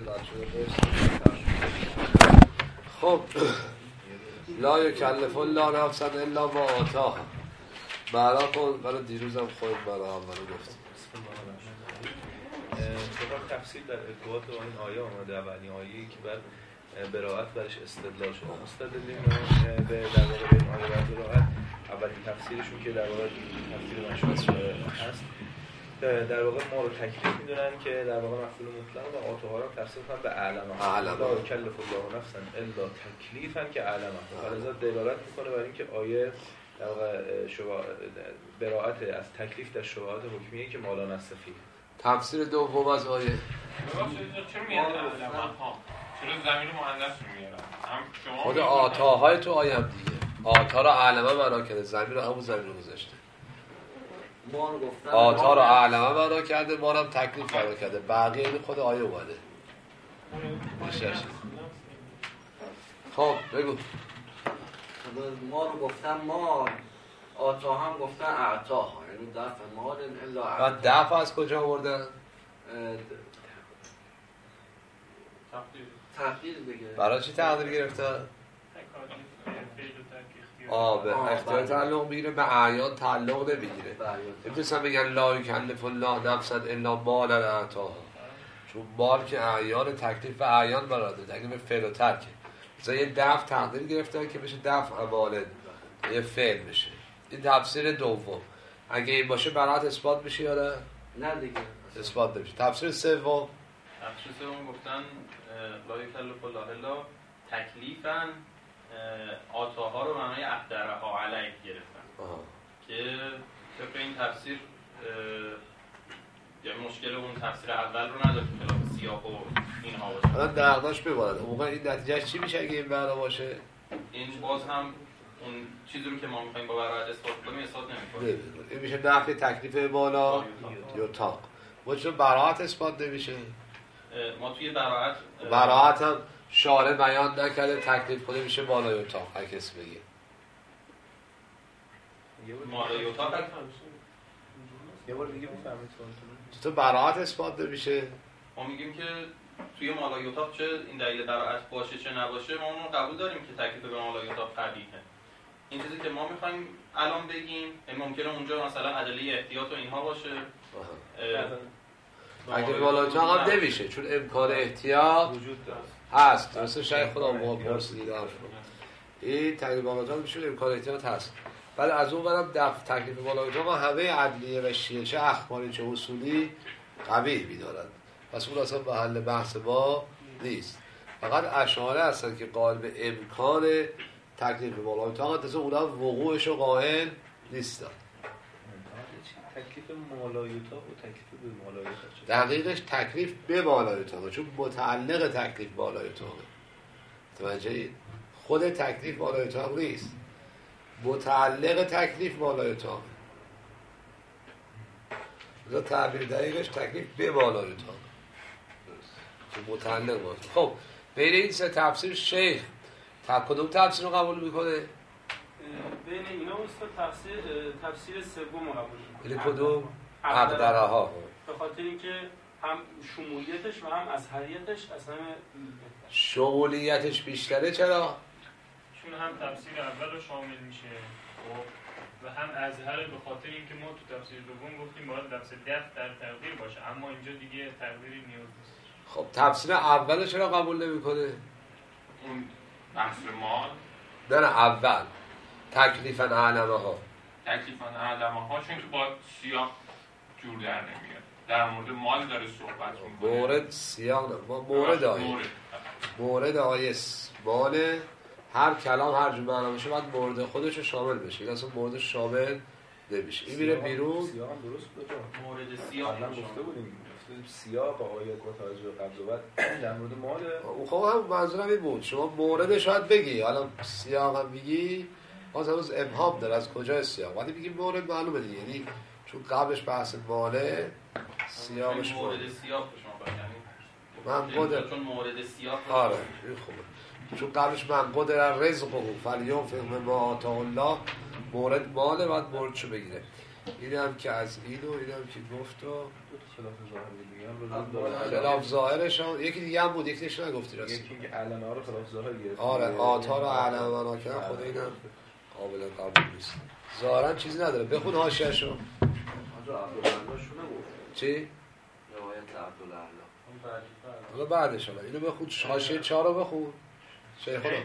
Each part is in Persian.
رد شده. خب لا یکلف الله نفسا الا ما آتاها. معنا کن. برای دیروزم خود برای اولو گفتیم. تفسیر در ارتباط با این آیه آمده. اولین آیه‌ای که بعد براءت برش استدلال شده. مستدلین به در واقع به این آیه و براءت اولین تفسیرشون که در واقع تفسیر مشهور هست، در واقع ما رو تکلیف میدونن که در واقع مفعول مطلق و آتوها رو تفسیر کنن به اعلمه. لا یکلف الله نفسا الا تکلیفا که اعلمه. فلذا دلالت میکنه بر اینکه آیه در واقع براءت از تکلیف در شبهات حکمیه که مالا نصفی. تفسیر دوم از آیه چرا میاد اعلمه ها؟ چرا ضمیر مؤنث میارن؟ خود آتاهای تو آیه هم دیگه. آتا رو اعلمه معنا کرده، ضمیر رو همون ضمیر گذاشته. آتا رو اعلمه معنا کرده، ما هم تکلیف معنا کرده. بقیه این خود آیه اومده. خب بگو. ما رو گفتن مال، آتا هم گفتن اعطاها، یعنی دفع مال الا اعطاها. دفع از کجا آوردن؟ تقدیر دیگه. برای چی تقدیر گرفتن؟ به اختیار تعلق میگیره، به اعیان تعلق نمیگیره. نمیتونستن بگن لا یکلف الله نفسا الا ما آتاها، چون مال که اعیان تکلیف به اعیان براده، تکلیف فعل و ترکه. مثلا یه دفع تقدیر گرفتن که بشه دفع مال، یه فعل بشه. این تفسیر دوم. اگه این باشه براعت اثبات میشه یا نه؟ نه دیگه اثبات نمیشه. تفسیر سوم گفتن لا یکلف الله الا تکلیفا آتاها رو معنای اقدرها علیه گرفتن که طبق این تفسیر مشکل اون تفسیر اول رو نداره که خلاف سیاق و اینها باشه. الان دغدغش ببارد. اون موقع این نتیجه چی میشه اگه این معنا باشه؟ این باز هم اون چیزی رو که ما میخوایم با براءت اثبات کنیم اثبات نمی‌کنه. این میشه نفی تکلیف بالا یا تاق. ما چون براءت اثبات نمیشه. ما توی براءت هم شارع بیان نکرده تکلیف کنه میشه بالا یا تاق. هر کسی بگه بالا یا تاق. یه بار دیگه بفهمید تو براءت اثبات نمیشه. ما میگیم که توی مالا یوتاق چه این دلیل براءت باشه چه نباشه، ما اون قبول داریم که تکلیف به مالا یوتاق قبیحه. این چیزی که ما میخوایم الان بگیم ممکنه اونجا مثلا ادله احتیاط و اینها باشه. اگه مالا یوتاق هم نمیشه چون امکان احتیاط وجود داره. هست. درسته شیخ خدا پرسیدید این تکلیف مالا یوتاق میشه امکان احتیاط هست. ولی از اون برم تکلیف مالا یوتاق همه عدلیه و شیعه چه اخباری چه اصولی قبیح می‌دارند. پس اون اصلا محل بحث ما نیست. فقط اشاعره هستن که قائل به امکان تکلیف مالا یوتاق، اصلا اونا وقوعش رو قائل نیستن. تکلیف مالا یوتاق و تکلیف به مالا یوتاق دقیقش تکلیف به مالا یوتاق، چون متعلق تکلیف مالا یوتاقه. متوجهید؟ خود تکلیف مالا یوتاق نیست، متعلق تکلیف مالا یوتاقه. مثلا تعبیر دقیقش تکلیف به مالا یوتاق که متعلق باشه. خب بین این سه تفسیر شیخ کدوم تفسیر رو قبول میکنه؟ بین اینا استاد تفسیر سوم رو قبول میکنه. کدوم؟ اقدرها. به خاطر اینکه هم شمولیتش و هم اظهریتش اصلا شمولیتش بیشتره. چرا؟ چون هم تفسیر اول رو شامل میشه و هم اظهر، به خاطر اینکه ما تو تفسیر دوم گفتیم باید لفظ دفع در تقدیر باشه، اما اینجا دیگه تقدیری نیاز نیست. خب تفسیر اول چرا قبول نمیکنه؟ اون بحث مال نه اول تکلیفاً اعلمه ها. تکلیفاً اعلمه ها چون که با سیاق جور در نمیاد. در مورد مال داره صحبت میکنه. مورد سیاق نه، مورد آیه مال. هر کلام هر جور معنا بشه باید مورد خودش رو شامل بشه. این اصلا مورد شامل نمیشه. این میره بیرون. سیاق هم درست بود. مورد سیاق قبلا گفته بودیم سیاق آیات متوجه به قبل و بعد در مورد ماله. خب هم منظورم این بود شما مورد شاید بگی، حالا سیاق هم بگی باز هنوز ابهام داره از کجا سیاق، ولی بگی مورد معلومه دیگه، یعنی چون قبلش بحث ماله سیاقش مورد سیاق شما من قدر چون مورد سیاق آره این خوبه، چون قبلش من قدر رزق و فلیون فقه ما آتا الله مورد ماله باید موردشو بگیره. اینم که از این و اینم که گفت و خلاف ظاهر دیگه خلاف ظاهرش هم یکی دیگه هم بود، یکیش نگفتی راست. یکی که علمه ها رو خلاف ظاهر گرفت. آره آتا رو علمه ها کردن، خود اینم قابل قبول نیست. ظاهرا چیزی نداره. بخون حاشیه‌شو. آنجا عبدالعلاش نگفت. چی؟ روایت عبدالعلا. حالا بعدش حالا اینو بخون، حاشیه 4 رو بخون. شیخ خدا.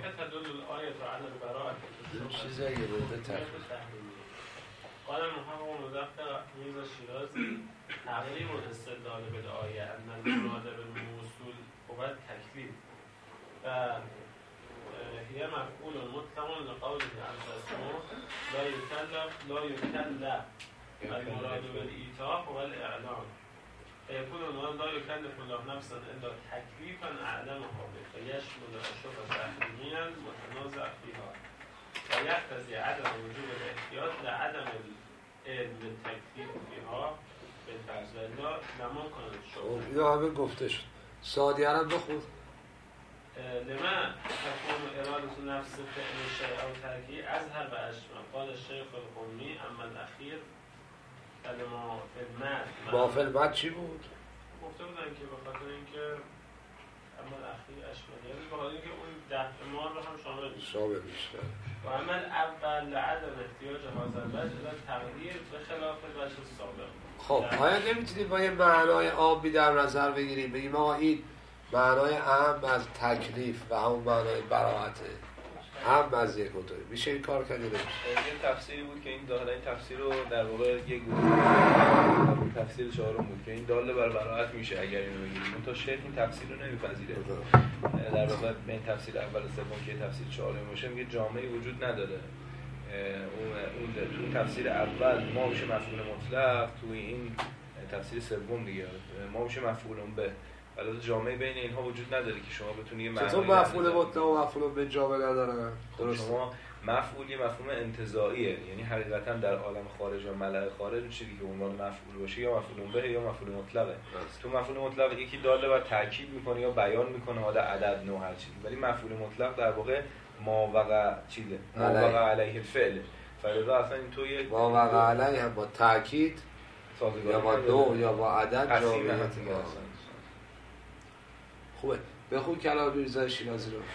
چیزی اگه بوده تحقیق. قال المحقق مزفر میرزا شیرازی تقریب الاستدلال بالآیه ان المراد بالموصول هو التکلیف و هي مفعول مطلق لقوله عز اسمه لا يكلف المراد بالإيتاء هو الإعلام فيكون المراد لا يكلف الله نفسا إلا تكليفا أعلمها به فيشمل الأشياء تحريميا متنازع فيها ويقتضي عدم وجوب الاحتياط لعدم العلم بالتكليف فيها بالفرض لا لما كانت الشبهة. اینو همه گفته شد. سادیه هم بخون. لما تكون إرادة نفس فعل الشيء أو تركه أظهر وأشمل. قال الشيخ القمی اما الأخير لما في المد. با فی المد چی بود؟ گفته بودن که به خاطر اینکه اما الاخیر اشمل، یعنی به خاطر اینکه اون دفع مال رو هم شامل میشه. و عمل اول لعدم احتیاج هذا الوجه الى تغییر به خلاف الوجه السابق. خب آیا نمیتونیم با یه معنای عامی در نظر بگیریم بگیم آقا این معنای اهم از تکلیف و همون معنای براءته هم از یک موتوری میشه این کار کنی نمیشه؟ این تفسیری بود که این داخل این تفسیر رو در واقع یک گروه تفسیر چهارم بود که این داله بر براءت میشه اگر اینو بگیریم. تا شیخ این تفسیر رو نمیپذیره. در واقع این تفسیر اول و سوم که تفسیر چهارم باشه میگه جامعه وجود نداره. اون تفسیر اول ما میشه مفعول مطلق، توی این تفسیر سوم دیگه ما میشه مفعول به. البته جامعه بین اینها وجود نداره که شما بتونید یه معنی چطور مفعول مطلق و مفعول به جامعه نداره؟ درست. شما مفعول یه مفهوم انتزاعیه، یعنی حقیقتا در عالم خارج و ملأ خارج چیزی که عنوان مفعول باشه یا مفعول به یا مفعول مطلقه. تو مفعول مطلق یکی داله و تاکید میکنه یا بیان میکنه حالا عدد نوع هر چیزی، ولی مفعول مطلق در واقع ما وقع چیزه، ما وقع علیه الفعل. فلذا اصلا این تو یه ما وقع علیه هم با تاکید یا با نوع یا با عدد جامعه خوبه. بخون کلام میرزا شیرازی رو.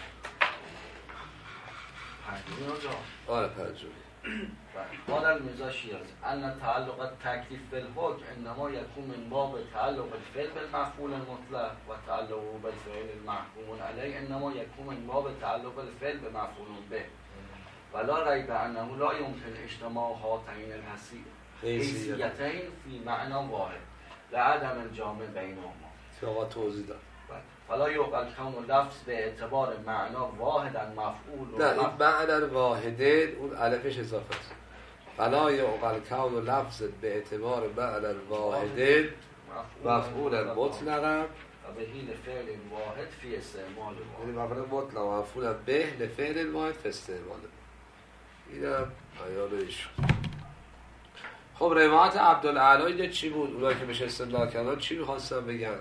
آره پنجمی. قال الميرزا شیرازی ان تعلق التکلیف بالحکم انما يكون من باب تعلق الفعل بالمفعول المطلق و تعلق بالفعل المحكوم عليه انما يكون من باب تعلق الفعل بمفعول به ولا ريب انه لا يمكن اجتماع هاتين الحیثیتین في معنى واحد لعدم الجامع بينهما. آقا توضیح داد. فلا يقبل كون لفظ به اعتبار معنا واحدا مفعول. نه این معنی واحده اون الفش اضافه است. فلا یقبل کون لفظ به اعتبار معنی واحده مفعول مطلقا و به حیل فعل واحد فی استعمال یعنی مفعول مطلق مفعول به لفعل واحد فی استعمال. اینم بیانش. خب روایت عبدالعلا اینه چی بود؟ اونایی که بهش استدلال کردن چی می‌خواستن بگن؟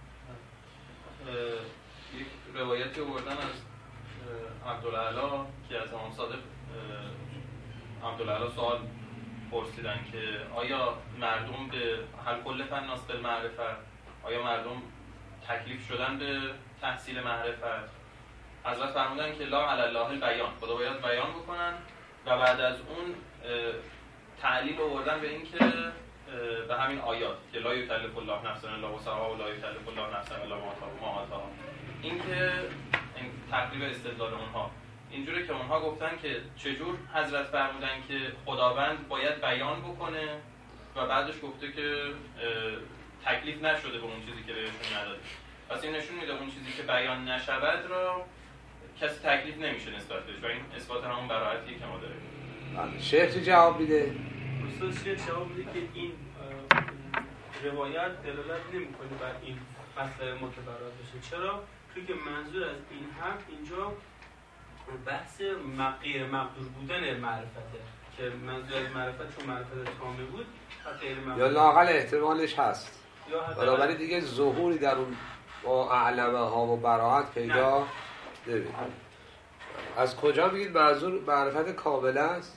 یک روایتی آوردن از عبدالعلا که از امام صادق عبدالعلا سوال پرسیدن که آیا مردم به هل کلف الناس بالمعرفت، آیا مردم تکلیف شدن به تحصیل معرفت؟ حضرت فرمودن که لا علی الله البیان، خدا باید بیان بکنن و بعد از اون تعلیل آوردن به این که به همین آیات که لا یکلف الله نفسا الا وسعها و لا یکلف الله نفسا الا ما آتاها، این که این تقریب استدلال اونها اینجوره که اونها گفتن که چجور حضرت فرمودن که خداوند باید بیان بکنه و بعدش گفته که تکلیف نشده به اون چیزی که بهشون نداده. پس این نشون میده اون چیزی که بیان نشود را کسی تکلیف نمیشه نسبت بهش و این اثبات همون براءتیه که ما داریم. شیخ چی جواب میده؟ استاد شیخ جواب میده که این روایت دلالت نمیکنه بر این مسئله متبرات بشه. چرا؟ چون که منظور از این حرف اینجا بحث غیر مقدور بودن معرفته، که منظور از معرفت چون معرفت تامه بود غیر مقدور یا لااقل احتمالش هست، بنابراین دیگه ظهوری در اون با اعلمه ها و براعت پیدا نمیشه. از کجا میگید منظور معرفت کامل است؟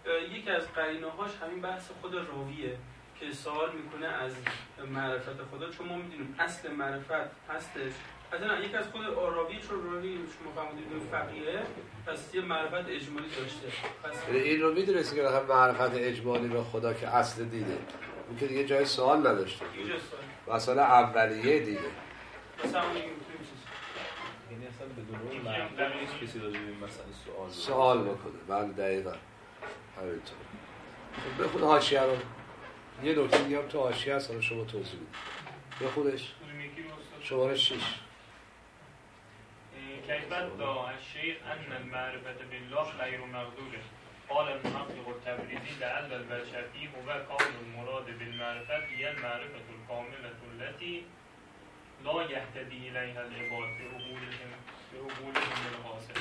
یکی از قرینه‌هاش همین بحث خود راویه که سوال میکنه از معرفت خدا، چون ما میدونیم اصل معرفت هستش مثلا یکی از خود راوی، چون راوی شما فهمیدید فقیه، پس یه معرفت اجمالی داشته. پس این رو میدونستی که معرفت اجمالی به خدا که اصل دیده، اون که دیگه جای سوال نداشته، مسئله اولیه دیده. مثلا اون میگیم یعنی اصلا بدون معرفت نیست کسی راجع به این مسئله سوال بکنه. بله دقیقاً همینطور. خب بخون حاشیه رو. یه نکته دیگه هم تو حاشیه هست، شما توضیح بدید. بخونش. شماره 6. كيف ادعى الشيخ أن المعرفة بالله غير مقدورة؟ قال المحقق التبريزي لعل البشري هو كون المراد بالمعرفة هي المعرفة الكاملة التي لا يهتدي إليها العباد بعقولهم الحاصل.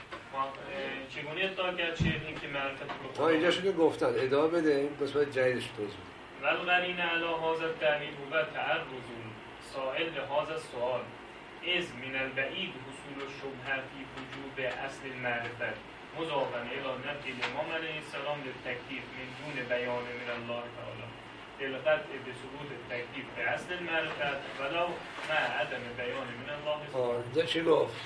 چگونه ادعا کرد شیخ این که معرفت به خدا؟ اینجا شده گفتن ادامه بده، این قسمت جدیدش توضیح بده. والقرین علی هذا التعلیل هو تعرض سائل لهذا السؤال از من البعید حصول الشبهه فی وجوب اصل المعرفت مضافا الى نفی الامام علیه السلام للتکلیف من دون بیان من الله تعالی للقطع بثبوت التکلیف به اصل المعرفت ولو مع عدم بیان من الله تعالی. اینجا چی گفت؟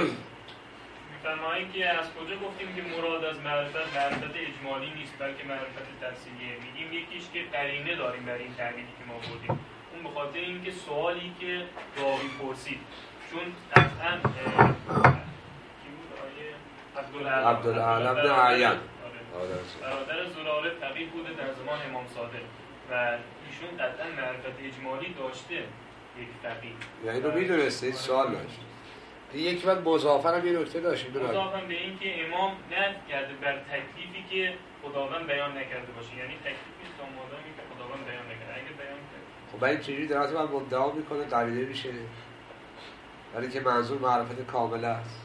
میفرمایید که از کجا گفتیم که مراد از معرفت اجمالی نیست بلکه معرفت تفصیلیه؟ میگیم یکیش که قرینه داریم برای این تعبیری که ما بردیم، اون به خاطر اینکه سوالی که راوی پرسید، چون قطعا کی بود آیه عبدالعال ابن عیان برادر زراره فقیه بوده در زمان امام صادق و ایشون قطعا معرفت اجمالی داشته یک فقیه، یعنی رو میدونسته، این سوال داشت. یک وقت مضافه هم یه نکته داشتیم، مضافه به این که امام نفی کرده بر تکلیفی که خداوند بیان نکرده باشه، یعنی تکلیفی تا مادامی که خداوند بیان نکرده، اگه بیان کرده خب این چجوری در حالت من مدعا میکنه قریده میشه، ولی که منظور معرفت کامل است.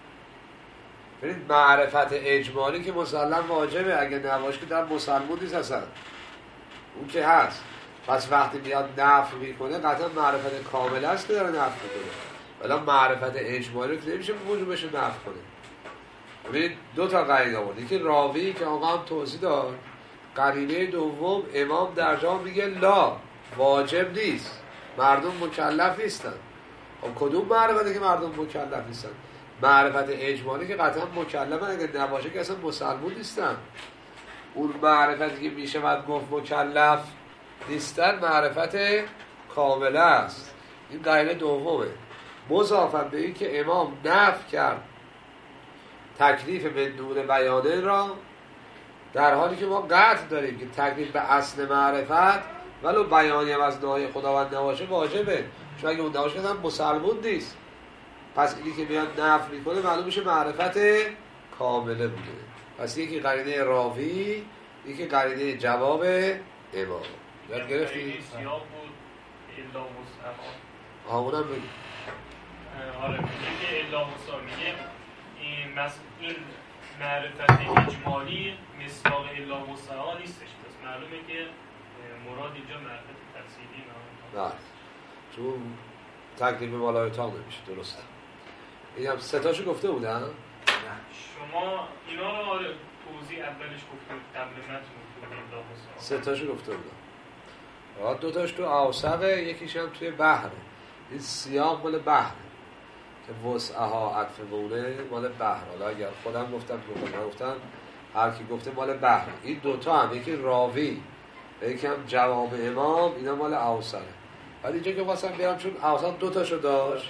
ببینید معرفت اجمالی که مسلم واجبه، اگه نباشه که در مسلمون نیست اصلا، اون که هست. پس وقتی بیاد نفی میکنه قطعا معرفت کامل است که داره نفی میکنه، ولی معرفت اجمالی که نمیشه وجوبش رو نفی کنه. ببینید دو تا قرینه آورد، یکی راوی که آقا هم توضیح داد، قرینه دوم امام در جا میگه لا واجب نیست، مردم مکلف نیستن. خب کدوم معرفته که مردم مکلف نیستن؟ معرفت اجمالی که قطعا مکلفن، اگه نباشه که اصلا مسلمون نیستن. اون معرفتی که میشه باید گفت مکلف نیستن معرفت کامله است. این قرینه دومه. مضافاً به این که امام نفی کرد تکلیف بدون بیانه را، در حالی که ما قطع داریم که تکلیف به اصل معرفت ولو بیانی هم از ناحیه خداوند نباشه واجبه، چون اگه اون نباشه هم مسلمون نیست. پس اینی که میاد نفی میکنه معلوم میشه معرفت کامله بوده. پس یکی قرینه راوی، یکی قرینه جواب امام. یاد گرفتی؟ سیاه بود الا وسعها. اونم بگیم. آره میگه که الا وسعها، میگه این معرفت اجمالی مصداق الا وسعها نیستش، پس معلومه که مراد اینجا معرفت تفصیلی نه، چون تکلیف بالای تام نمیشه. درسته. این هم سه تاشو گفته بودن؟ نه شما اینا رو آره توضیح اولش گفتید قبل متن گفتید الا وسعها، سه تاشو گفته بودن. دو تاش تو اوسقه، یکیش هم توی بحره. این سیاق مال بحره که وسعها عطف بونه مال بحر. حالا اگر خودم گفتم هر کی گفته مال بحر. این دوتا هم، یکی راوی و یکی هم جواب امام، اینا مال اوسقه. ولی اینجا که واسم بیارم چون اوسق دو تاشو داشت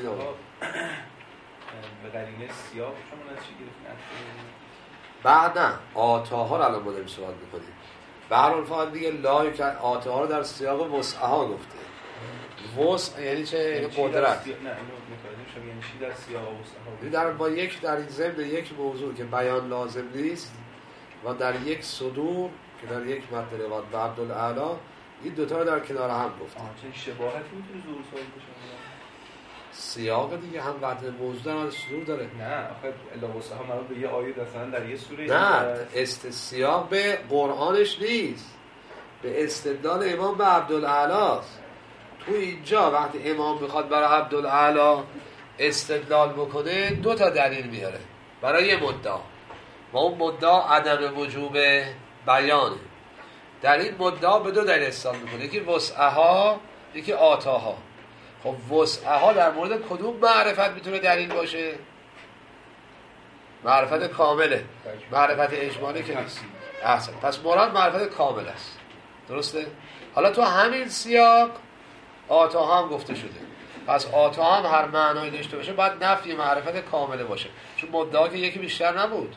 به قرینه سیاه شما از چی گرفتین؟ بعد نه آتاها رو الان ما داریم صحبت میکنیم. به هر حال فقط دیگه لای که آتاها رو در سیاق وسعها گفته. وسع یعنی چه؟ یعنی قدرت. نه اینو متوجه شدم، یعنی چی در سیاق وسعها؟ در با یک در این ضمن یک موضوع که بیان لازم نیست و در یک صدور که در یک متن روایت به عبدالعلا، این دوتا رو در کنار هم گفته. چه شباهتی میتونه ظهور صاحب بشه؟ سیاق دیگه هم قطع موضوع داره، صدور داره. نه آخه الا وسعها مربوط به یه آیه مثلا در یه سوره. نه سیاق به قرآنش نیست، به استدلال امام به عبدالعلاست. تو اینجا وقتی امام میخواد برای عبدالعلا استدلال بکنه دو تا دلیل میاره برای یه مدعا. و اون مدعا عدم وجوب بیانه. در این مدعا به دو دلیل استدلال میکنه، یکی وسعها، یکی آتاها. خب وسعها در مورد کدوم معرفت میتونه دلیل باشه؟ معرفت کامله، معرفت اجمالی که نیست. احسن. پس مراد معرفت کامل است، درسته؟ حالا تو همین سیاق آتاها هم گفته شده، پس آتاها هم هر معنایی داشته باشه باید نفی معرفت کامله باشه، چون مدعا که یکی بیشتر نبود.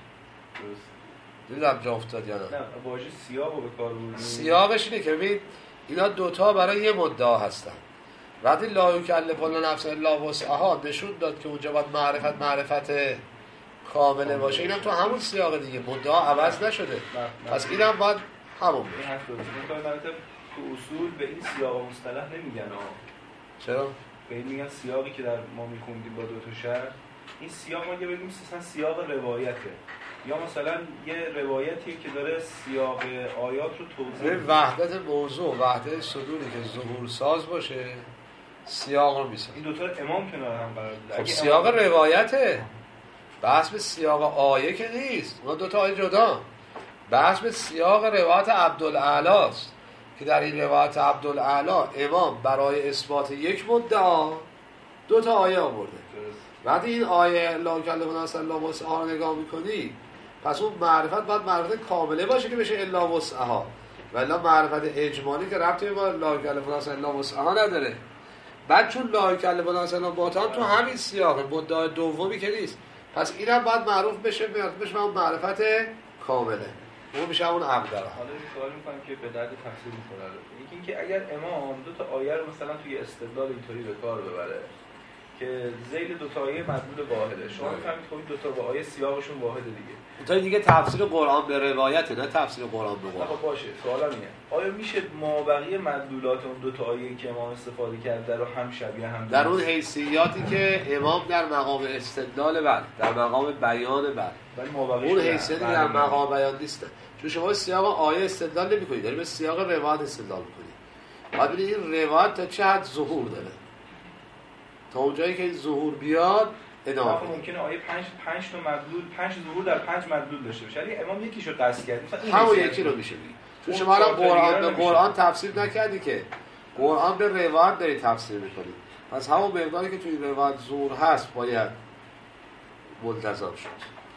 دیدم جا افتاد یا نه؟ نه واژه سیاق رو به کار بردیم. سیاقش اینه که ببین اینا دوتا برای یه مدعا هستن. وقتی لا یکلف الله نفسا الا وسعها نشون داد که اونجا باید معرفت کامله باشه، اینم تو همون سیاق دیگه، مدعا عوض نشده، پس اینم باید همون باشه. این حرف درسته. تو اصول به این سیاق مصطلح نمیگن چرا؟ به این میگن سیاقی که در ما میخوندیم با دو تا شرط. این سیاق ما بگیم مثلا سیاق روایته، یا مثلا یه روایتی که داره سیاق آیات رو توضیح میده. وحدت موضوع، وحدت صدوری که ظهور ساز باشه سیاق رو میسازه. این دوتا امام کنار هم قرار داده. خب سیاق روایته، بحث به سیاق آیه که نیست، اونا دوتا آیه جدا. بحث به سیاق روایت عبدالاعلی است که در این روایت عبدالاعلی امام برای اثبات یک مدعا دوتا آیه آورده. وقتی این آیه لا یکلف الله نفسا الا وسعها رو نگاه میکنی، پس اون معرفت باید معرفت کامله باشه که بشه الا وسعها، ولی معرفت اجمالی که ربطی به لا یکلف الله نفسا الا وسعها نداره. بعد چون لا یکلف الله نفسا الا وسعها تو همین سیاق مدعا دومی که نیست، پس اینم باید معروف بشه به اون معرفت کامله، اون میشه اون عبدالله. حالا این سوال میکنم که به درد تفسیر میکنه. یکی اینکه اگر امام دو تا آیه رو مثلا توی استدلال اینطوری به کار ببره که ذیل دو تا آیه مدلول واحده، شما میفهمید خب این دو تا با آیه سیاقشون واحده دیگه. اونطوری دیگه تفسیر قرآن به روایته، نه تفسیر قرآن به قرآن. خب باشه، سوالم اینه آیا میشه مابقی مدلولات اون دو تا آیه که امام استفاده کرده رو هم شبیه هم در اون حیثیاتی که امام در مقام استدلال بعد، در مقام بیان بعد، اون حیثیتی در مقام بیان نیست، چون شما سیاق آیه استدلال نمی‌کنید، دارید به سیاق روایت استدلال می‌کنید. بعد ببینید این روایت تا چه حد ظهور داره، تا اونجایی که ظهور بیاد ادامه. ممکنه آیه 5 تا مدلول، 5 ظهور در 5 مدلول داشته باشه، ولی امام یکیشو قصد کرد، مثلا همون یکی رو میشه بگید. چون شما الان قرآن به قرآن تفسیر نکردی که، قرآن به روایت داری تفسیر می‌کنی، پس همون مقداری که توی روایت ظهور هست باید ملتزم شد.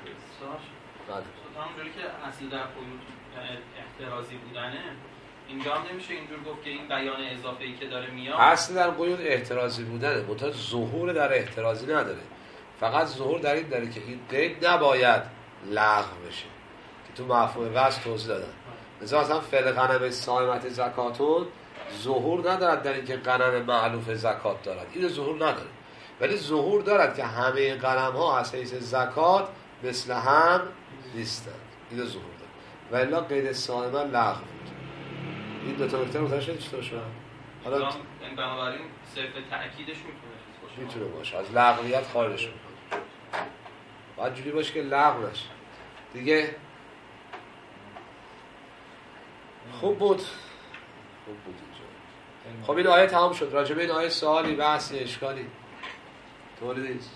همونجوری که اصل در قیود احترازی بودنه، اینجا هم نمیشه اینجور گفت که این بیان اضافه‌ای که داره میاد اصل در قیود احترازی بودنه، منتها ظهور در احترازی نداره. فقط ظهور در این داره که این قید نباید لغو بشه که تو مفهوم وصل توضیح دادن. مثلا فعل غنم صائمت زکاتون ظهور ندارد در اینکه غنم معلوف زکات دارد، این ظهور نداره، ولی ظهور دارد که همه غنم ها از حیث زکات مثل هم نیستند، این ظهور داره، ولی قید صائمه لغو بود. این دو تا نکته رو متوجه چطور شد؟ حالا این بنابراین صرف تأکیدش میتونه باشه، از لغویت خارجش میکنه. باید جوری باشه که لغو نشه دیگه. خوب بود اینجا. خب این آیه تمام شد. راجع به این آیه سوالی، بحثی، اشکالی طوری نیست.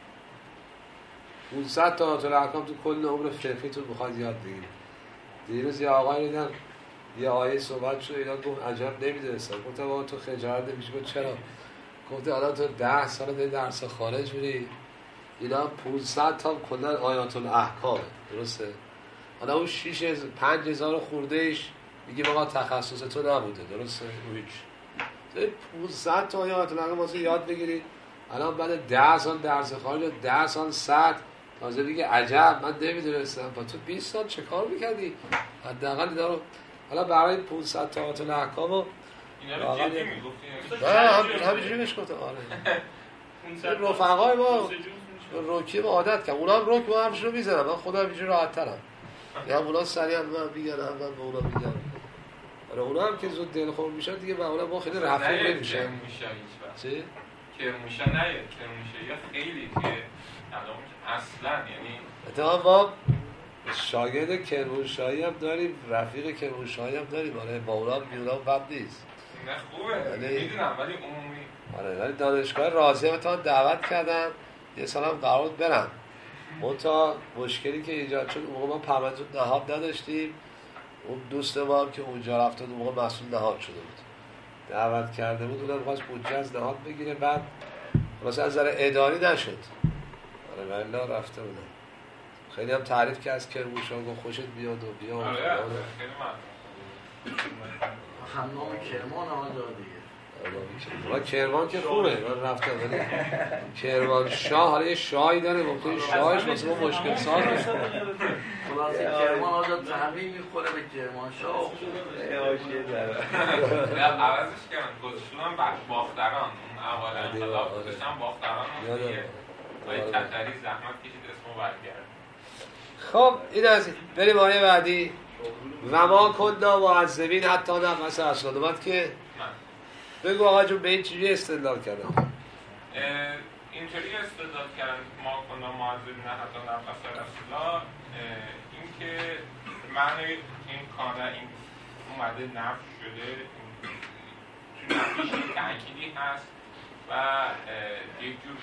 500 تا آیات الاحکام تو کل عمر فقهیتون میخواد یاد بگیرید. دیروز یه آقایی دیدم یه آیه صحبت شد، اینا گفت عجب نمیدونستم. گفتم آقا تو خجالت نمیشه؟ گفت چرا؟ گفت الان تو 10 سال داری درس خارج میری، اینا 500 تا کلا آیات الاحکام، درسته؟ حالا اون 5000 خوردهش میگه آقا تخصص تو نبوده، درسته؟ هیچ 500 تا آیات الاحکام واسه یاد بگیری، الان بعد 10 سال درس خارج، 10 سال 100 تازه دیگه عجب من نمیدونستم. با تو 20 سال چه کار میکردی؟ حداقل اینا رو حالا برای 500 تا آیات الاحکام اینا رو جدی میگفتی؟ نه همینجوری بهش گفتم. آره رفقای ما روکی ما عادت کردن، اونا هم روک ما همش رو میزنن، من خودم اینجوری راحت ترم، یا اونا سریعا من میگن من به اونا میگم. آره اونا هم که زود دلخور میشن دیگه معمولا ما خیلی رفیق نمیشن. چی؟ کرموشا نه کرموشا یا خیلی که اصلا یعنی اتفاقا ما شاگرد کرمانشاهی هم داریم، رفیق کرمانشاهی هم داریم. آره با اونا میونام بد نیست. نه خوبه میدونم ولی عمومی. آره ولی دانشگاه رازی هم تا دعوت کردن یه سال هم قرار بود برم، منتها مشکلی که ایجاد شد اون موقع ما پرونده نهاد نداشتیم. اون دوست ما هم که اونجا رفته اون موقع مسئول نهاد شده بود، دعوت کرده بود، اونم خواست بودجه از نهاد بگیره، بعد واسه از نظر اداری نشد. آره والله رفته بودم. خیلی هم تعریف که از کرمانشاه گفت خوشت بیاد و بیا. آره خیلی همنام کرمان آجا دیگه. ما کرمان که خوبه، من رفتم ولی کرمانشاه حالا یه شاهی داره، ممکنه شاهش واسه ما مشکل ساز بشه. خلاصه کرمان آجا تحویل میخوره به کرمانشاه. عوضش کردن گذاشتن باختران، اون اول انقلاب گذاشتن باختران دیگه. آقای تتری زحمت کشید اسمو برگرد. خب این از این. بریم آیه بعدی. و ما کنا معذبین حتی نفس رسول اومد که بگو آقا جون به این چجوری استدلال کردن؟ اینطوری استدلال کردن ما کنا معذبین حتی نفس رسول این که معنی این کانه این اومده نفس شده، تو نفسش تأکیدی هست و یک جور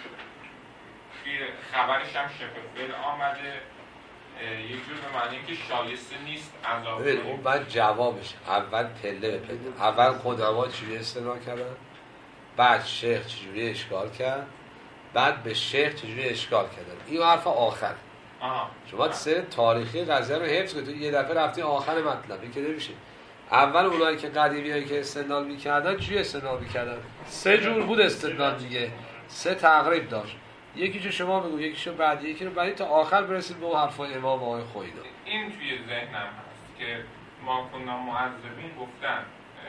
خبرش هم شبه فعل آمده، یک جور به معنی که شایسته نیست عذاب. ببین اون بعد جوابش اول پله به پله، اول قدما چجوری استدلال کردن، بعد شیخ چجوری اشکال کرد، بعد به شیخ چجوری اشکال کردن. این حرف آخر. شما سر تاریخی قضیه رو حفظ کنید، یه دفعه رفتی آخر مطلب این که نمیشه. اول اونایی که قدیمیایی که استدلال می‌کردن چی استدلال می‌کردن؟ سه جور بود استدلال دیگه، سه تقریب داشت. یکیشو شما بگو، یکیشو بعد، یکی رو بعدی، تا آخر برسید به اون حرفای امام آقای خویی. این توی ذهنم هست که ما کنا معذبین گفتن،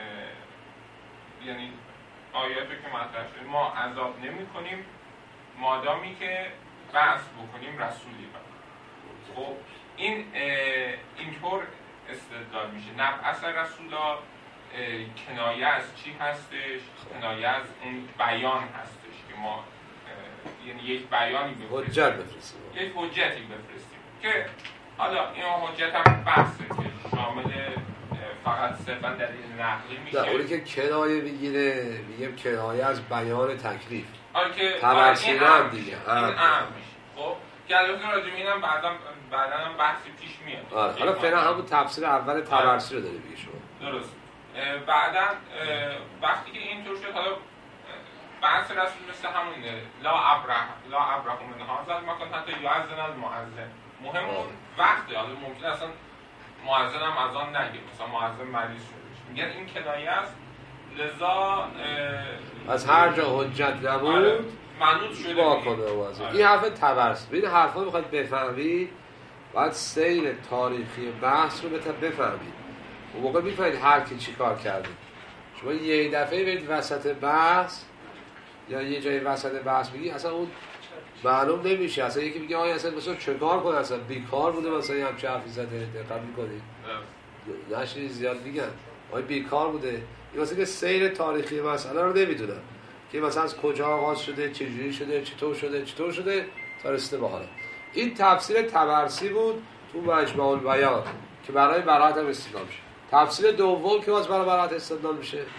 یعنی آیاتو که مطرح شده ما عذاب نمی کنیم مادامی که بعث بکنیم رسولی بکنیم. خب این اینطور استدلال میشه. نبعث رسولا کنایه از چی هستش؟ کنایه از اون بیان هستش که ما یعنی یک بیانی حجت بفرستیم، یک حجتی بفرستیم که حالا این حجت هم بحثه که شامل فقط صرفا دلیل نقلی میشه. نه اونی که کنایه بگیره میگیم کنایه از بیان تکلیف. آره که تبرسیده هم دیگه این اهم میشه. خب که البته راجع به اینم بعدا هم بحثی پیش میاد. آره حالا فعلا همون تفسیر اول تبرسی رو داری بگی شما. درست. بعدا وقتی که اینطور شد حالا بحث رسول مثل همونه لا ابرح من هذا المکان حتی یؤذن المؤذن. مهم اون وقته. حالا ممکن اصلا مؤذن هم از آن نگه، مثلا مؤذن مریض شده، میگن این کنایه است، لذا از هر جا حجت نبود منوط شده واکنه. این حرف تبرس. این حرفا میخواد بفهمید باید سیر تاریخی بحث رو بفهمید. اون موقع میفهمید هر کی چی کار کرده. شما یه دفعه برید وسط بحث یا یه جای وسط بحث بگی اصلا اون معلوم نمیشه. اصلا یکی میگه آیا اصلا مثلا چه کار کنه، اصلا بیکار بوده مثلا یه همچه حرفی زده، دقت میکنید نشنید زیاد میگن آیا بیکار بوده. این واسه که سیر تاریخی مسئله رو نمیدونن که مثلا از کجا آغاز شده، چجوری شده، چطور شده تا رسیده به حالا. این تفسیر تبرسی بود تو مجمع البیان که برای براءت هم استدلال میشه. تفسیر دوم که برای براءت استدلال میشه یک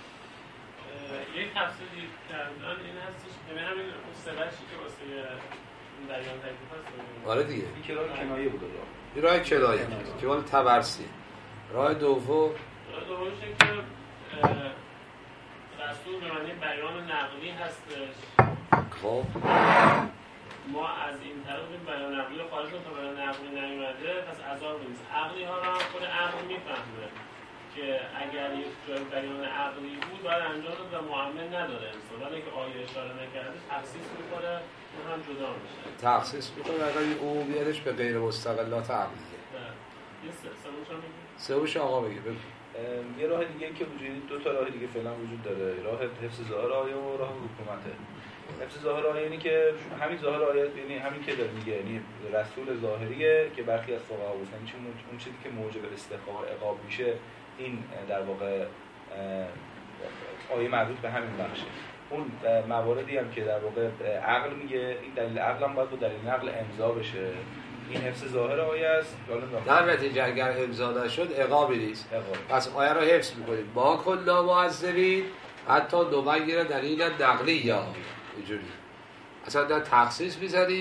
تفسیری کردن این هستش که همین مصطلحی که واسه بیان تکلیف هست. آره دیگه این که راه کنایه بود. این راه کنایه که مال تبرسی. راه دومش که رسول به معنی بیان نقلی هستش. خب ما از این طرف این بیان نقلی خارج تا بیان نقلی نیومده، پس عذاب نیست. عقلی ها رو خود عقل میفهمه که اگر یک جای بیان عقلی بود باید انجام داد و معامل نداره انسان، ولی که آیه اشاره نکرده تخصیص میکنه، اون هم جدا میشه. تخصیص میکنه اگر این عمومیتش به غیر مستقلات عقلیه. یه سومش هم میگه. سومش آقا بگه. یه راه دیگه که وجود، دو تا راه دیگه فعلا وجود داره، راه حفظ ظاهر آیه و راه حکومته. حفظ ظاهر آیه یعنی که همین ظاهر آیه یعنی همین که داره میگه، یعنی رسول ظاهریه که برخی از فقها گفتن چون اون چیزی که موجب استحقاق عقاب میشه این در واقع آیه مربوط به همین بخشه. اون مواردی هم که در واقع عقل میگه این دلیل عقل هم باید با دلیل نقل امضا بشه. این حفظ ظاهر آیه است. در نتیجه اگر امضا نشد عقابی نیست. پس آیه رو حفظ میکنید. ما کنا معذبین حتی نبین دلیل نقلی یا اینجوری. اصلا نه تخصیص میزنیم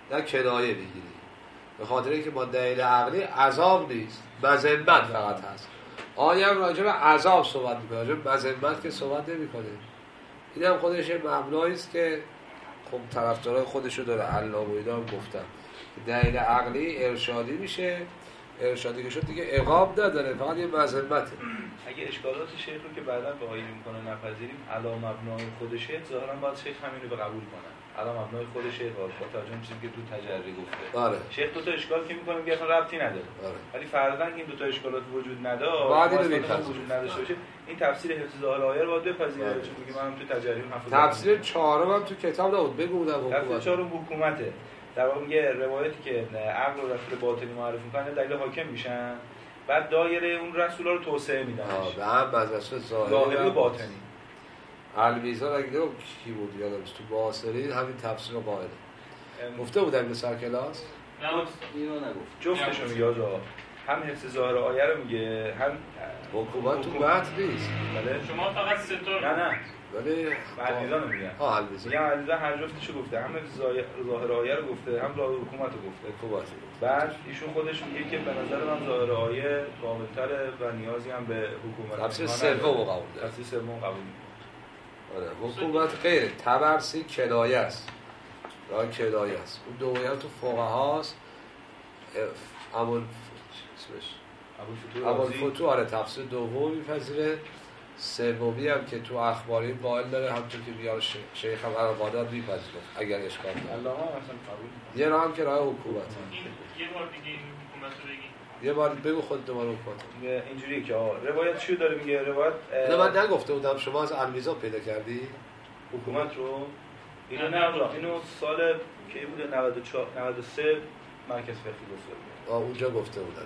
نه کنایه بگیری، به خاطر اینکه با دلیل عقلی عذاب نیست، مذمت فقط هست. آیه هم راجع به عذاب صحبت میکنه، راجع به مذمت که صحبت نمیکنه. این هم خودش مبنایی است که خب طرفدارای خودشو داره. علامه و اینا هم گفتن دلیل عقلی ارشادی میشه، ارشادی که شد دیگه عقاب نداره، فقط یه مذمته. اگه اشکالات شیخ رو که بعداً بهایی میکنه نپذیریم، علی مبنای خود شیخ ظاهراً باید شیخ همین رو قبول کنه. علی مبنای خود شیخ با توجه به چیزی که تو تجری گفته. آره. شیخ دو تا اشکال که میکنه میگه اصلا ربطی نداره. آره. ولی فرضاً که این دو تا اشکالات وجود نداره، بعد اینو میپذیره. وجود نداشته باشه، این تفسیر حفظ ظاهر آیه رو باید بپذیره. چون میگه منم تو تجری حفظ تفسیر چهارم هم تو کتاب نبود، بگو بودم تفسیر چهارم حکومته. در واقع میگه روایتی که عقل و رسول باطنی معرفی میکنه دلیل حاکم میشن، بعد دایره اون رسولا رو توسعه میدن به هم مدرسه ظاهری و باطنی. المیزان اگه نگم کی بود یادم تو باصری همین تفسیر رو قائله. گفته بودم به سر کلاس؟ نه اینو نگفت. جفتشو میگه آجا، هم حفظ ظاهر آیه رو میگه، هم حکومت تو متن نیست. بله شما فقط ستار نه ولی المیزان رو میگه. المیزان میگم المیزان هر جفتشو گفته، هم حفظ ظاهر آیه رو گفته، هم ظاهر حکومت رو گفته. حکومت. بعد ایشون خودش میگه که به نظر من ظاهر آیه کامل‌تره و نیازی هم به حکومت تفسیر سوم قبول داره. تفسیر سوم قبول می‌کنه. آره حکومت غیره، تبرسی کنایه است. راه کنایه است. اون دومی هم تو فقهاست. اول فتوح آره تفسیر دوم میپذیره. سومی هم که تو اخباری قائل داره، همونطور که بیار شیخ هم القادر میپذیره اگر اشکال داره. علامه هم اصلا قبول می‌کنه. یه راه هم که راه حکومت یه بار دیگه این حکومت رو بگید. یه بار بگو خود دوباره حکومت. اینجوریه که روایت چیو داره میگه؟ روایت اینو من نگفته بودم، شما از المیزان پیدا کردی؟ حکومت رو اینو نه اینو سال کی بوده 94 93 مرکز فقهی گفته. اونجا گفته بودن.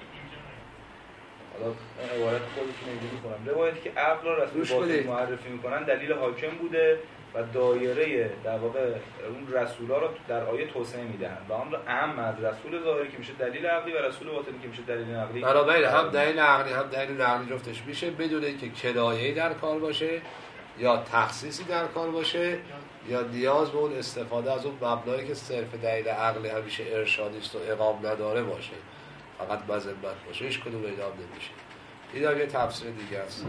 حالا روایت خودتون اینجوری می‌خونم. روایتی که عقل را رسول باطنی معرفی می‌کنن دلیل حاکم بوده و دایره در واقع اون رسولا رو در آیه توسعه میدهن و اون رو اهم از رسول ظاهری که میشه دلیل عقلی و رسول باطنی که میشه دلیل عقلی. بنابراین هم دلیل عقلی هم دلیل نقلی جفتش میشه بدون اینکه کنایه‌ای در کار باشه یا تخصیصی در کار باشه یا نیاز به اون استفاده از اون مبنایی که صرف دلیل عقلی همیشه ارشادی است و اقام نداره باشه، فقط مذمت باشه، هیچ کدوم اینا نمیشه. این هم یه تفسیر دیگه است.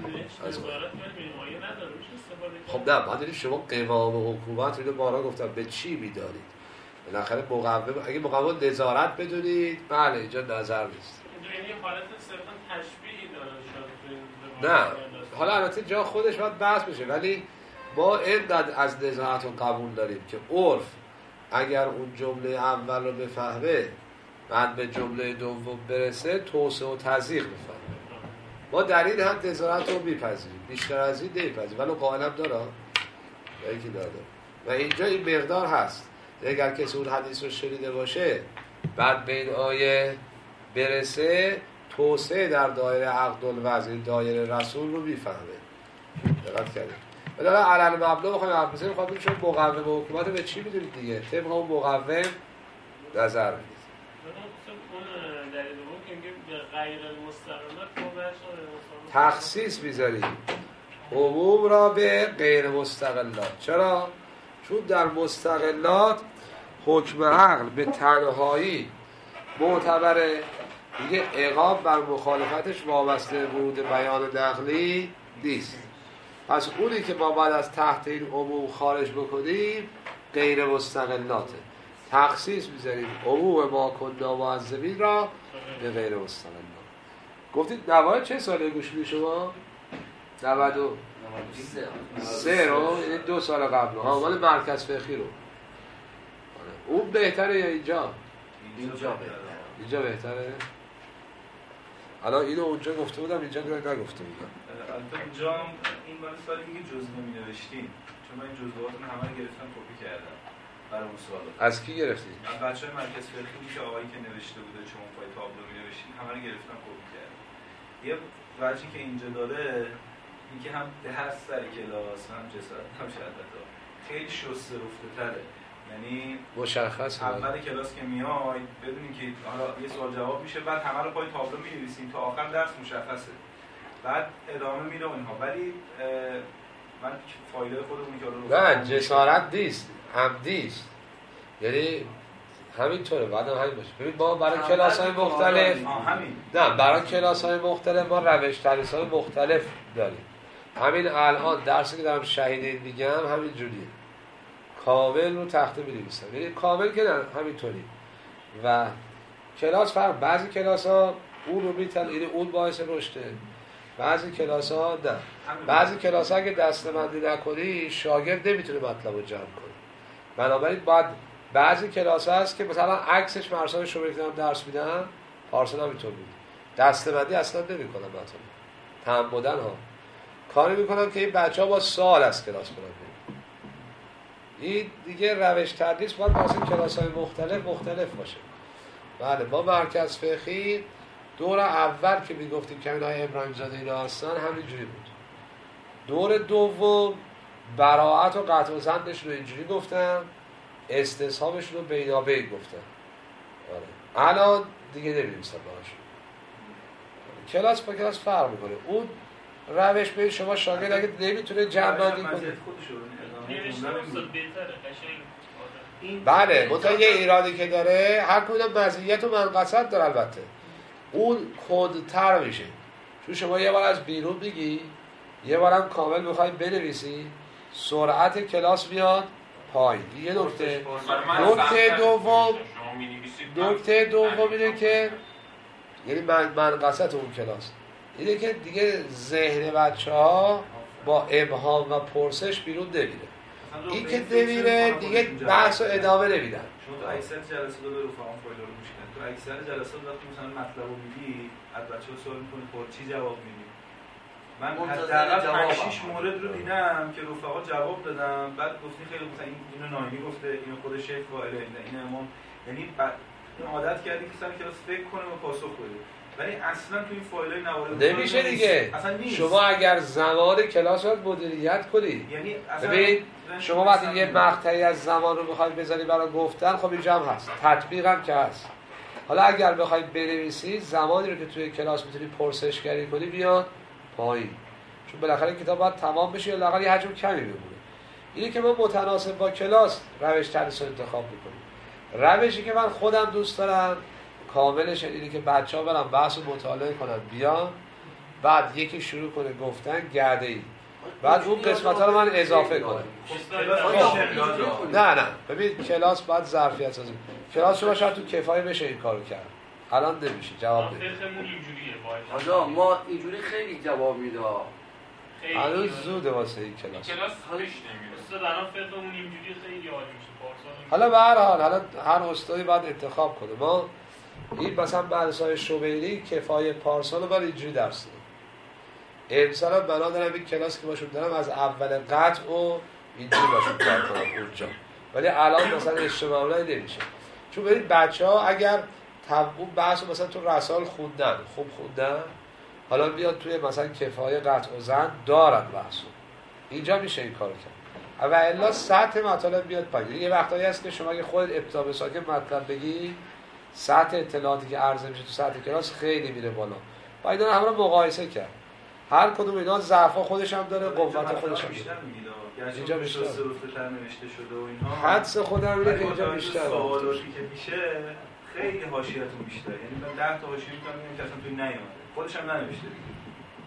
خب نه بعد شما قوام و حکومت رو بارها گفتم به چی میدانید؟ بالاخره مقوم، اگه مقوم نظارت بدونید بله اینجا نظر نیست. این حالت صرفا تشبیهی داره شاید. نه حالا البته جا خودش باید بحث بشه، ولی ما اینقدر از نظارت رو قبول داریم که عرف اگر اون جمله اول رو بفهمه بعد به جمله دوم برسه توسعه و تضییق بفهمه. ما در این حد نظارت رو میپذیریم، بیشتر از این نمیپذیریم، ولی قائلم داره یکی داره و اینجا این مقدار هست. اگر کسی اون حدیث رو شنیده باشه بعد به این آیه برسه توسعه در دایره عقد الوضع دایره رسول رو میفهمه. دقت کنید. ولی علل مبنا بخوایم حرف بزنیم خاطر شما مقوم و حکومت به چی میدونید دیگه؟ طبق اون مقوم نظر میدید. اون دلیل بود که میگه غیر المستقلات تخصیص میذاریم عموم را به غیر مستقلات. چرا؟ چون در مستقلات حکم عقل به تنهایی معتبره، دیگه عقاب بر مخالفتش وابسته بود بیان نقلی نیست. پس اونی که ما بعد از تحت این عموم خارج بکنیم غیر مستقلاته. تخصیص میذاریم عموم ما کننا معذبین را به غیر مستقلات. گفتید نوای چه ساله گوش میدید شما؟ 93 رو، یعنی 2 سال قبل ها، مال مرکز فقهی رو. اون بهتره یا اینجا؟ اینجا بهتره؟ الان اینو اونجا گفته بودم اینجا نگفته بودم. البته اینجا این مال سالی میگه جزء نمی‌نوشتین، چون من این جزئیاتون همه رو گرفتم کپی کردم برای اون سوالا. از کی گرفتی؟ از بچه‌های مرکز فقهی که آقایی که نوشته بوده چون پای تابلو می‌نوشتین همه رو گرفتم کپی کردم. یه وجهی که اینجا داره این که هم درس سر کلاس هم جسارت هم شدت خیلی شسته رفته‌تره. یعنی مشخص اول کلاس که میای بدونی که حالا یه سوال جواب میشه بعد همه رو پای تابلو می‌نویسیم تا آخر درس مشخصه. بعد ادامه میده اینها، ولی من فایل خودمون که نه جسارت نیست، عمدی است. یعنی همینطوره بعد همین باشه. ببین ما برای کلاس‌های مختلف برای کلاس‌های مختلف ما روش تدریس‌های مختلف داریم. همین الان درسی که دارم شهیدین میگم همین جوریه. کامل رو تخته می‌نویسم. یعنی کامل که نه همینطوری. و کلاس فرق بعضی کلاس‌ها اون رو میتن یعنی اون باعث رشده. بعضی کلاس‌ها نه. بعضی کلاس‌ها که دسته‌بندی نکنی شاگرد نمیتونه مطلب رو جمع کنه. بنابراین باید بعضی کلاس هست که مثلا عکسش مرسال شما که درس میدن پارسال هم اینطور بود دسته‌بندی اصلا نمی‌کنن مثلا تعمدن ها کاری میکنن که این بچه‌ها با سوال از کلاس برن. این دیگه روش تدریس باید واسه کلاس‌های مختلف باشه. بله ما مرکز فقهی دور اول که میگفتیم که اینای ابراهیم زاده اینا هستن همینجوری بود. دور دوم براءت و قطع و زندش رو اینجوری گفتن، استصحابش رو بینابین گفتن. آره. الان دیگه نمی‌نویسن باهاشون. کلاس با کلاس فرق میکنه. اون روش به شما شاگرد اگه نمیتونه جمع بندی کنه. بله، منتها یه ایرادی که داره هر کدوم مزیت و منقصت داره البته. اون کدتر میشه. چون شما یه بار از بیرون بگی، یه بارم کامل میخوای بنویسی، سرعت کلاس میاد پایین. یه نکته دوم اینه که یعنی منقصت اون کلاس اینه که دیگه ذهن بچه‌ها با ابهام و پرسش بیرون نمیره. این که نمیره دیگه بحث و ادامه نمیدن. شما تو اکثر جلسات رو رفقان فایل رو گوش کنید. تو اکثر جلسات وقتی مثلا مطلب رو میگی از بچه‌ها سوال می‌کنی خب چی جواب میدی؟ من حداقل 5-6 مورد رو دیدم که رفقا جواب دادم بعد گفتین خیلی مثلا اینو نایمی گفته اینو خود شیخ قائله اینو امام، یعنی عادت کردی که سر کلاس فکر کنه و پاسخ بده، ولی اصلا تو این فایلای نوارد نمیشه دیگه. شما اگر زمان کلاس رو مدیریت کنی، یعنی ببین شما وقتی یه مقطعی از زمان رو بخواید بذاری برای گفتن خب اینجا هم هست، تطبیق هم که هست. حالا اگر بخواید بنویسی زمانی رو که توی کلاس میتونی پرسشگری کنی بیاد پایین، چون بالاخره کتاب باید تمام بشه یا لااقل یه حجم کمی بمونه. اینی که ما متناسب با کلاس روش تدریس رو انتخاب میکنیم. روشی که من خودم دوست دارم کاملش اینه که بچه‌ها برن بحث رو مطالعه کنن بیان، بعد یکی شروع کنه گفتن گرده‌ای، بعد اون قسمت‌ها رو من اضافه کنم. نه ببین کلاس باید ظرفیت سازی. کلاس شما شاید تو کفایه بشه این کارو کرد. الان نمیشه جواب بده. فقهمون اینجوریه آجا ما اینجوری خیلی جواب میده. هنوز زوده واسه این کلاس. کلاس خالش نمیره. استاد الان فقهمون اینجوری خیلی عالی میشه. حالا به هر حال هر استادی باید انتخاب کنه. ما این مثلا مدرسه‌های شبیری کفایه پارسال رو من اینجوری درس دادم. امسال هم بنا دارم این کلاس که باشون دارم از اول قطع و اینجوری باشون کار کنم اونجا. ولی الان مثلا اجتماعی نمیشه. چون ببینید بچه‌ها اگر اون بحث مثلا تو رسال خوندن خوب خوندن، حالا بیاد توی مثلا کفایه قطع و زن دارن بحثو، اینجا میشه این کارو کرد. و الا سطح مطالب بیاد پایین. یه وقتایی هست که شما اگه خودت ابتدا به ساکن مطلب بگی، سطح اطلاعاتی که عرضه میشه تو سطح کلاس خیلی میره بالا. باید اینا هم رو مقایسه کرد. هر کدوم اینا ضعف‌ها خودش هم داره، قوت خودش هم داره. اینجا بیشتر نوشته شده و اینها. حدس خودم اینه که اینجا بیشتر سوالاتی که میشه خیلی حاشیه‌تون بیشتر. یعنی من 10 تا حاشیه می‌کنم که اصلا توی نیومده. خودش هم ننوشته دیگه.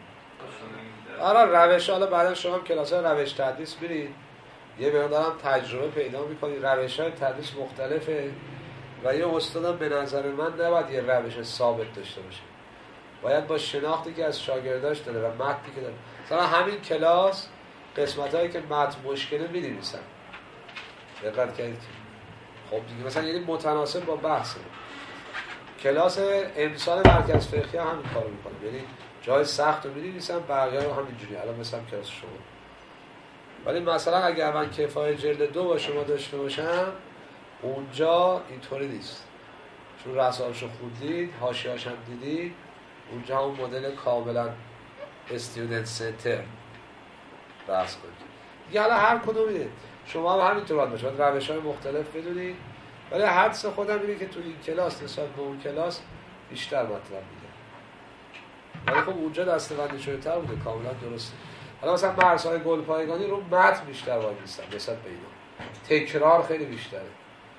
آره روش حالا بعدا شما کلاس‌های روش تدریس برید. یه مقدارم تجربه پیدا می‌کنید. روش‌های تدریس مختلفه و یه استادم به نظر من نباید یه روش ثابت داشته باشه. باید با شناختی که از شاگرداش داره و متنی که داره. مثلا همین کلاس قسمتایی که متن مشکله می‌نویسن. دقت کنید. خب دیگه مثلا یعنی متناسب با بحثه. کلاس امسال مرکز فقهی هم همین کارو می‌کنه. یعنی جای سخت رو می‌نویسن، بقیه رو همینجوری. الان مثلا کلاس شما. ولی مثلا اگر من کفایه جلد 2 با شما داشته باشم، اونجا اینطوری نیست. چون رسالشو خوندید، حاشیه‌اش هم دیدید، اونجا اون مدل کاملا استودنت سنتر بحث کنید. دیگه حالا هر کدومیه. شما هم همینطور باید باشه. باید روش‌های مختلف بدونید. ولی حدس خودم اینه که تو این کلاس نسبت به اون کلاس بیشتر مطلب میگه. ولی خب اونجا دسته‌بندی شده‌تر بوده، کاملا درسته. حالا مثلا مرزهای گلپایگانی رو متن بیشتر وای میستن نسبت به اینا. تکرار خیلی بیشتره.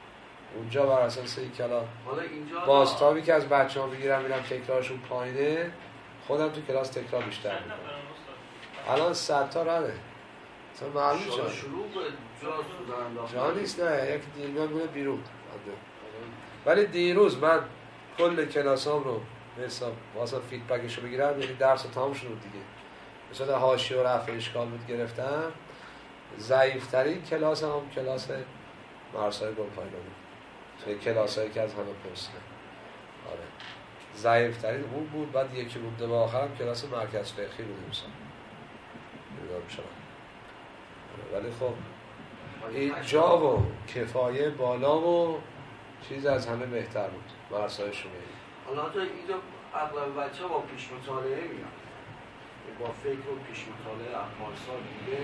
اونجا بر اساس این کلام حالا اینجا بازتابی که از بچه‌ها میگیرم میرم تکرارشون پایینه، خودم تو کلاس تکرار بیشتر میکنم. الان 100 تا رده تو معلوم شد شروع به جا نیست، نه یک دیرگاه میره بیرون. ولی دیروز من کل کلاسام رو به حساب واسه فیدبکشو بگیرم، یعنی درس تمام شد دیگه، به صورت حاشیه و رفع اشکال بود گرفتم. ضعیف‌ترین کلاس هم کلاس مرسای گلپایگانی بود، توی کلاسایی که از همه پرسیدم. آره ضعیف‌ترین اون بود. بعد یکی مونده به آخرم کلاس مرکز فقهی بود امسال نمیدونم چرا. ولی خب این جا و کفایه بالا و چیز از همه بهتر بود مرسای شمیری. حالا تا اینجا اغلب بچه ها با پیش مطالعه میان، با فکر و پیش مطالعه احمال سال دیگه.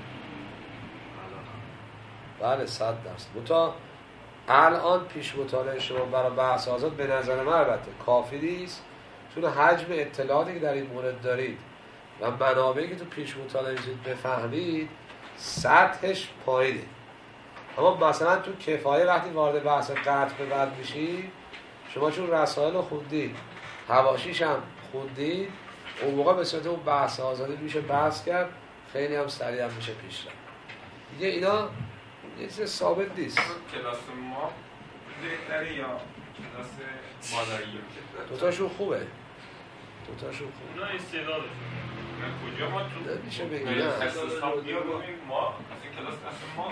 بله 100%. متا الان پیش مطالعه شما برای بحث آزاد به نظر من البته کافی نیست، چون حجم اطلاعاتی که در این مورد دارید و منابعی که تو پیش مطالعه بفهمید سطحش پایینه. اما مثلا تو کفایه وقتی وارد بحث قطع به بعد میشید، شما چون رسائل رو خوندید، حواشیش هم خوندید، اون موقع به صورت اون بحث آزادی میشه بحث کرد، خیلی هم سریع هم میشه پیش رفت. دیگه اینا یه چیز ثابت نیست. کلاس ما بهتره یا کلاس بالایی؟ دوتاشون خوبه. دوتاشون خوبه. اونا استعدادشون. کجا ما تو نمیشه بگیم حساب بیا ببینیم ما از این کلاس اصلا ما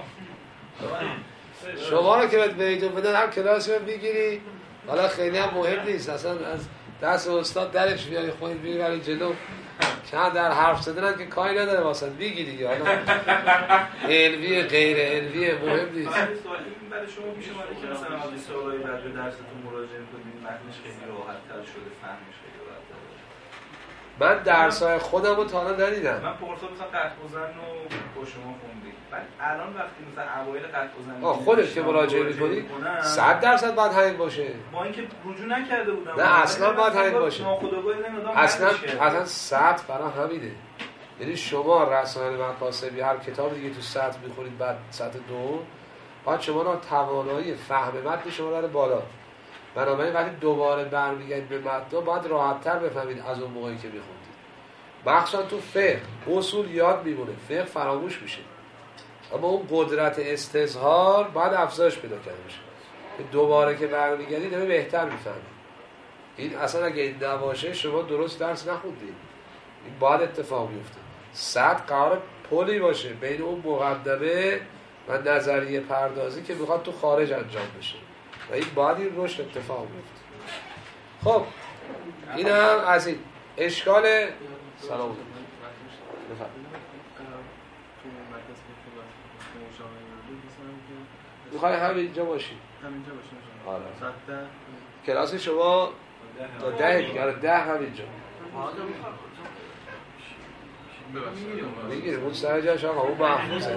شما رو که بهت میدون بدن هر کلاسی رو بگیری، حالا خیلی هم مهم نیست، اصلا از دست استاد درش بیاری خودت بگیری جلو، چند در حرف زدن که کاری نداره واسه بگی دیگه. حالا علمی غیر علمی مهم نیست. برای شما پیش اومده که مثلا حالی سوالایی بعد به درستون مراجعه کنید متنش خیلی راحت‌تر شده، فهمش خیلی راحت‌تر شده؟ من درس‌های خودم رو تا حالا ندیدم. من پارسال مثلا قطع و زن رو با شما خوندید، ولی الان وقتی مثلا اوایل قطع و زن خودت که مراجعه می‌کنی 100% باید همین باشه. با اینکه رجوع نکرده بودم نه اصلا باید همین باشه. ناخودآگاه نمیدونم اصلا سطح برای همینه. یعنی شما رسائل مکاسبی هر کتاب دیگه تو سطح می‌خونید، بعد سطح دو بعد شما را توانایی فهم متن شما داره بالا. بنابراین وقتی دوباره برمیگردید به متن باید راحت‌تر بفهمید از اون موقعی که می‌خوندید. مخصوصا تو فقه اصول یاد میمونه، فقه فراموش میشه، اما اون قدرت استظهار باید افزایش پیدا کرده بشه که دوباره که برمیگردید داره بهتر میفهمید. این اصلا اگه این نباشه شما درست درس نخوندید. این باید اتفاق بیفته. صد قرار پلی باشه بین اون مقدمه و نظریه پردازی که میخواد تو خارج انجام بشه و این باید این رشد اتفاق بیفته. خب این هم از این اشکال سلام میخوای همینجا باشی؟ همینجا باشیم. آره. ساعت 10 کلاس شما تا 10 دیگه. آره 10 همینجا. میگیره اون سر جاش آقا اون محفوظه.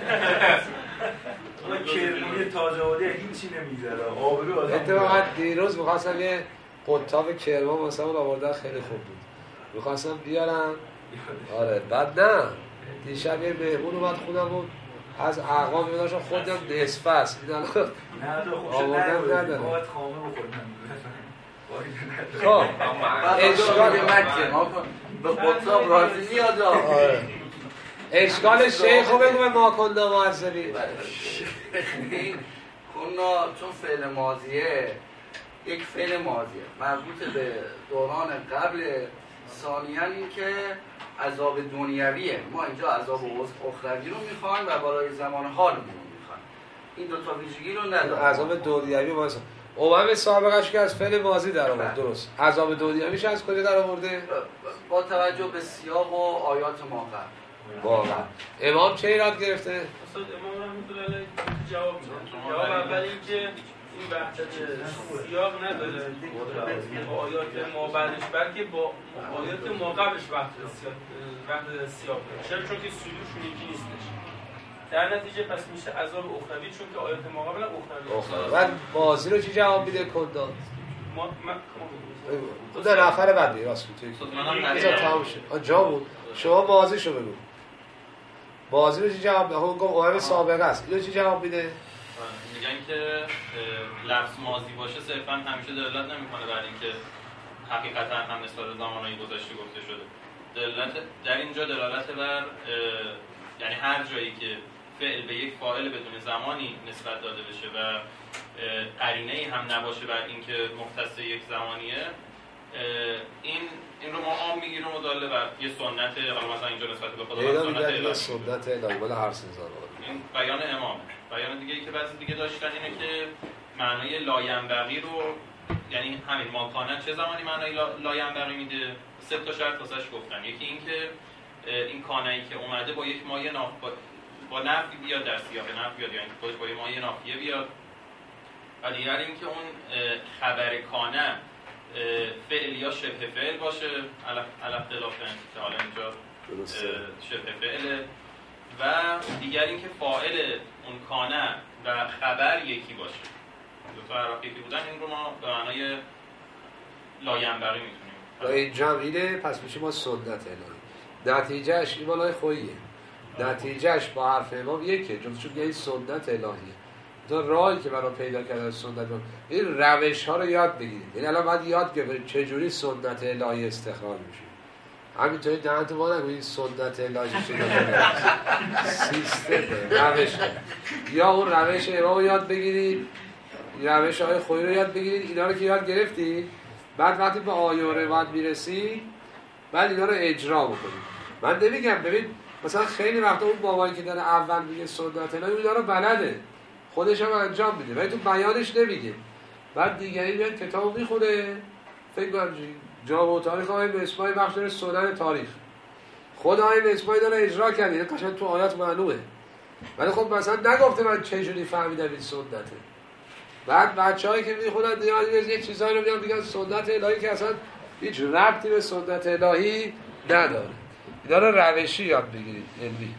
اون کرمی تاج آبادی هیچی نمیذاره. آبرو آدم. اتفاقا دیروز می‌خواستم یه قطاب کرمان مثلا اون آوردن خیلی خوب بود. می‌خواستم بیارم. آره بعد نه. دیشب یه مهمون اومد خودم بود. از اقوام می‌داشتم خودم نصف است. نه خوشت نداره. باید خامه بخورم. خب اشکال مکه ما به قطاب راضی نیاد. اشکال شیخ رو بگو به ما کنده معذبی. کنا چون فعل ماضیه یک فعل ماضیه مربوط به دوران قبل، ثانیاً این که عذاب دنیویه. ما اینجا عذاب اخروی رو میخوایم و برای زمان حالمون رو میخوایم. این دوتا ویژگی رو نداره. عذاب دنیوی واسه اومم سابقش که از فعل ماضی در آورد. درست. عذاب دنیویش از کجا در آورده؟ با توجه به سیاق و آیات ما قبل. واقعا امام چه ایراد گرفته؟ استاد امام رحمت الله علیه جواب میدن. جواب اول این که این وحدت سیاق نداره با آیات ما بعدش، بلکه با آیات ما قبلش وحدت سیاق داره. چرا؟ چون که سلوشون یکی نیستش. در نتیجه پس میشه عذاب اخروی، چون که آیات ما قبل اخروی. بعد بازی رو چی جواب میده کندان؟ ما در نفر بعدی راست میگی. اینجا تمام شد. جا بود. شما بازیشو بگو. بازی رو چی جواب میده؟ اون گفت اوهم سابقه است. اینو چی جواب میده؟ میگن که لفظ ماضی باشه صرفا همیشه دلالت نمیکنه بر اینکه حقیقتا هم نسبت به زمانهای گذشته گفته شده. دلالت در اینجا دلالت بر یعنی هر جایی که فعل به یک فاعل بدون زمانی نسبت داده بشه و قرینه‌ای هم نباشه بر اینکه مختص یک زمانیه، این رو ما عام میگیریم و داله بر یه سنت، حالا مثلا اینجا نسبت به خدا سنت الهی، سنت الهی ولی هر سنزان این بیان امامه. بیان دیگه ای که بعضی دیگه داشتن اینه که معنای لاینبغی رو، یعنی همین ماکانه چه زمانی معنای لاینبغی میده؟ سه تا شرط واسش گفتن. یکی این که این کانه‌ای که اومده با یک مایه با نفی بیاد در سیاق نفی بیاد، یعنی خودش با یک مایه نافیه بیاد. و دیگر این که اون خبر کانه فعل یا شبه فعل باشه، علی اختلاف که حالا اینجا شبه فعله. و دیگر این که فاعل اون کانه و خبر یکی باشه، دو تا حرف یکی بودن. این رو ما به معنای لاینبغی میتونیم. این جمعینه، پس میشه ما سنت الهی. نتیجهش این بالای خوییه، نتیجهش با حرف امام یکه، چون این سنت الهیه. تا راهی که برای پیدا کردن سنت این روش ها رو یاد بگیرید. یعنی الان باید یاد بگیرید چجوری سنت الهی استخراج میشه. همینطوری دهنتو ما نگویید سنت الهی سیستم روش، یا اون روش امام رو یاد بگیرید، روش های خویی رو یاد بگیرید. اینا رو که یاد گرفتید، بعد وقتی به آیه و روایت میرسید بعد اینا رو اجرا بکنید. من نمیگم ببین مثلا خیلی وقتا اون بابایی که داره اول میگه سنت الهی اینا رو بلده، خودش هم انجام میده ولی تو بیانش نمیگه. بعد دیگری میاد کتابو میخونه، فکر کنم جامع تاریخ آقای مصباحی بخش داره سنن تاریخ، خود آقای مصباحی داره اجرا کرده، این قشنگ تو آیات معلومه. ولی خب مثلا نگفته من چه جوری فهمیدم این سنته. بعد بچه‌هایی که میخونن یه چیزایی رو میگن سنت الهی که اصلا هیچ ربطی به سنت الهی نداره. اینا رو روشی یاد بگیرید، علمی.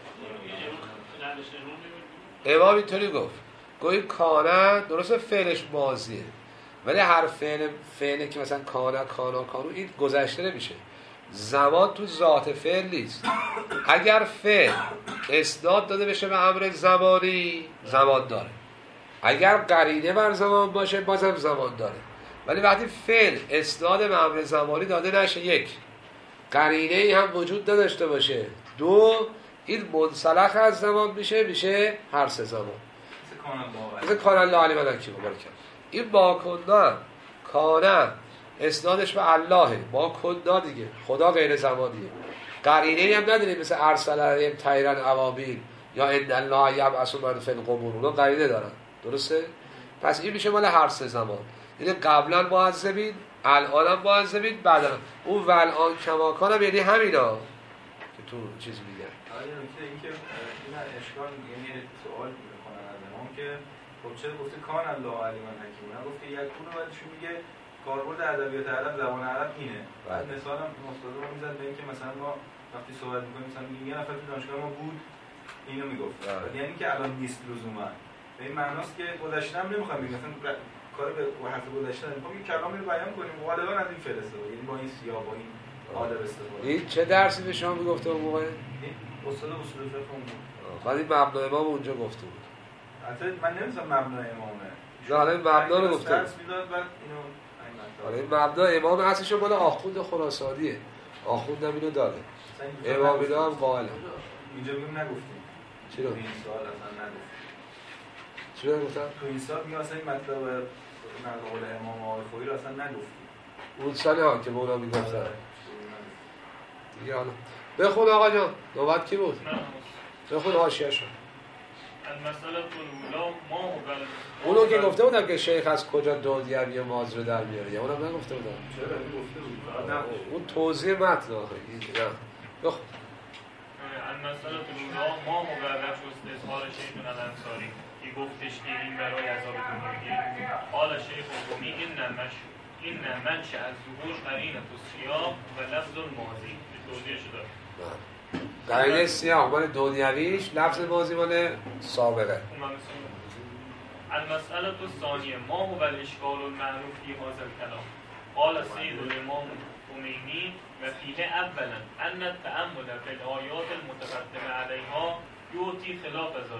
امام اینطوری گفت کانه درسته فعلش ماضیه، ولی هر فعل که مثلا کانه کانو این گذشته نمیشه. زمان تو ذات فعل نیست. اگر فعل اسناد داده بشه به امر زمانی، زمان داره. اگر قرینه بر زمان باشه بازم زمان داره. ولی وقتی فعل اسناد به امر زمانی داده نشه، یک قرینه ای هم وجود نداشته باشه، دو این منسلخ از زمان میشه هر سه زمان. مثل کان الله علی ملکی مبارک. این با کننا کانه اسنادش به اللهه، با کننا دیگه خدا غیر زمانیه. قرینه ای هم نداریم مثل ارسل علیهم طیرا ابابیل یا ان الله یبعث من فی القبور، اونا قرینه دارن، درسته؟ پس این میشه مال هر سه زمان. یعنی قبلا معذبین، الان هم معذبین، بعدا اون والان کما کان، یعنی همینا که تو چیز میگن. آره اینکه این اشکال یعنی سوال میکنن از امام که خب چرا گفته کان الله علیما حکیم، نه گفته یکون، ولی چون میگه کاربرد ادبیات عرب زبان عرب اینه. مثلا استاد ما میزنه به اینکه مثلا ما وقتی صحبت میکنیم مثلا یه نفر تو دانشگاه ما بود اینو میگفت، یعنی که الان نیست لزوما. به این معناست که گذشته هم نمیخوام بگم مثلا کار به وحدت گذشته نمیخوام، یه کلامی رو بیان کنیم غالبا از این فلسفه، یعنی با این سیاق با این قالب استفاده. این چه درسی به شما میگفته اون موقع؟ استاد اصول فقه اون بود. خالی مبنا امام اونجا گفته بود. البته من نمی‌دونم مبنا امامه. نه حالا این مبنا رو گفته. درس میداد بعد اینو حالا این مبنا امام اصلش مال آخوند خراسانیه. آخوند هم اینو داره. امام اینا هم قائل. اینجا میگم نگفتیم. چرا؟ این سوال اصلا نگفتیم. چرا گفتم؟ تو این سال میگم اصلا این مطلب نقل امام آقای خویی رو اصلا نگفتیم. اون سال ها که مولا میگفتن. دیگه حالا بخون آقا جان، نوبت کی بود؟ بخون حاشیه شد. اونو که گفته بودم که شیخ از کجا دودیوی ماز رو در میاره، یا اونم نگفته بودم. چرا گفته بود؟ اون توضیح متن آخه. بخون. المسئله الاولی ما مبرر شد اظهار شیخ الانصاری که گفتش که این برای عذاب دنیوی قال شیخ قومی این منشأ از ظهور قرینه السیاق و لفظ الماضی توضیح شده. قرینه سیاق مال دنیویش، لفظ ماضی مال سابقه. المسئله الثانیه ما هو الاشکال المعروف فی هذا الكلام قال سید الامام خمینی و فیه اولا ان التأمل فی الآیات المتقدمه علیها یعطی خلاف ذلك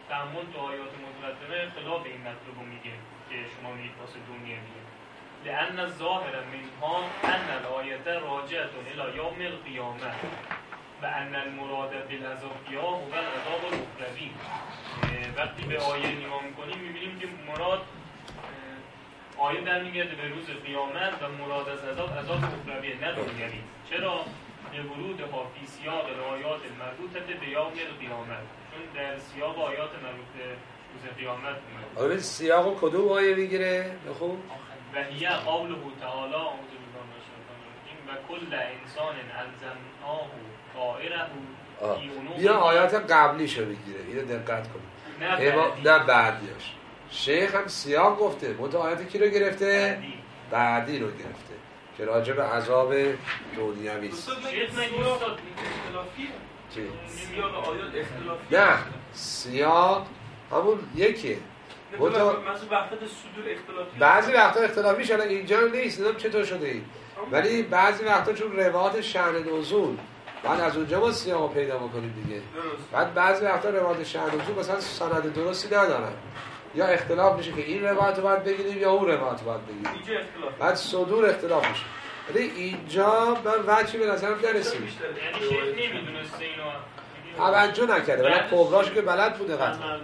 تأمل تو آیات متقدمه خلاف این مطلب رو میگه که شما میگید واسه دنیا میگه لأن الظاهر منها أن الآية راجعة إلى يوم القيامة و ان المراد بالعذاب هو العذاب الاخروی. وقتی به آیه نگاه میکنیم میبینیم که مراد آیه در میگرده به روز قیامت و مراد از عذاب اخرویه نه دنیوی. چرا؟ به ورود فی سیاق الآیات المربوطه به یوم القیامت، چون در سیاق آیات مربوط به روز قیامت اومده. آره سیاق کدوم آیه میگیره؟ بخون. و هی قوله تعالی اعوذ بالله من الشیطان الرجیم و کل انسان الزمناه طائره. بیا آیات قبلیشو بگیره، اینو دقت کنید. نه بعدیاش. شیخ هم سیاق گفته، منتها آیات کی رو گرفته؟ بعدی رو گرفته که راجع به عذاب دنیوی است. شیخ نگه استاد اختلافیه. چی؟ سیاق آیات اختلافیه. نه سیاق همون یکیه. مثلا وقت صدور اختلافی. بعضی وقتا اختلافی شده اینجا نیست، نمیدونم چطور شده این. ولی بعضی وقتا چون روایات شأن نزول بعد از اونجا ما سیاقو پیدا بکنیم دیگه. بعد بعضی وقتا روایات شأن نزول مثلا سند درستی ندارن. یا اختلاف میشه که این روایت رو باید بگیریم یا اون روایت رو باید بگیریم. اینجا اختلاف. بعد صدور اختلاف میشه. ولی اینجا من وجهی به نظرم نرسید. یعنی شیخ نمیدونسته اینو. توجه نکرده ولی کبراش که بلد بوده قطعا.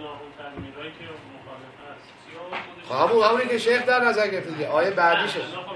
همونی که شیخ در نظر گرفت دیگه. آیه بعدیشه.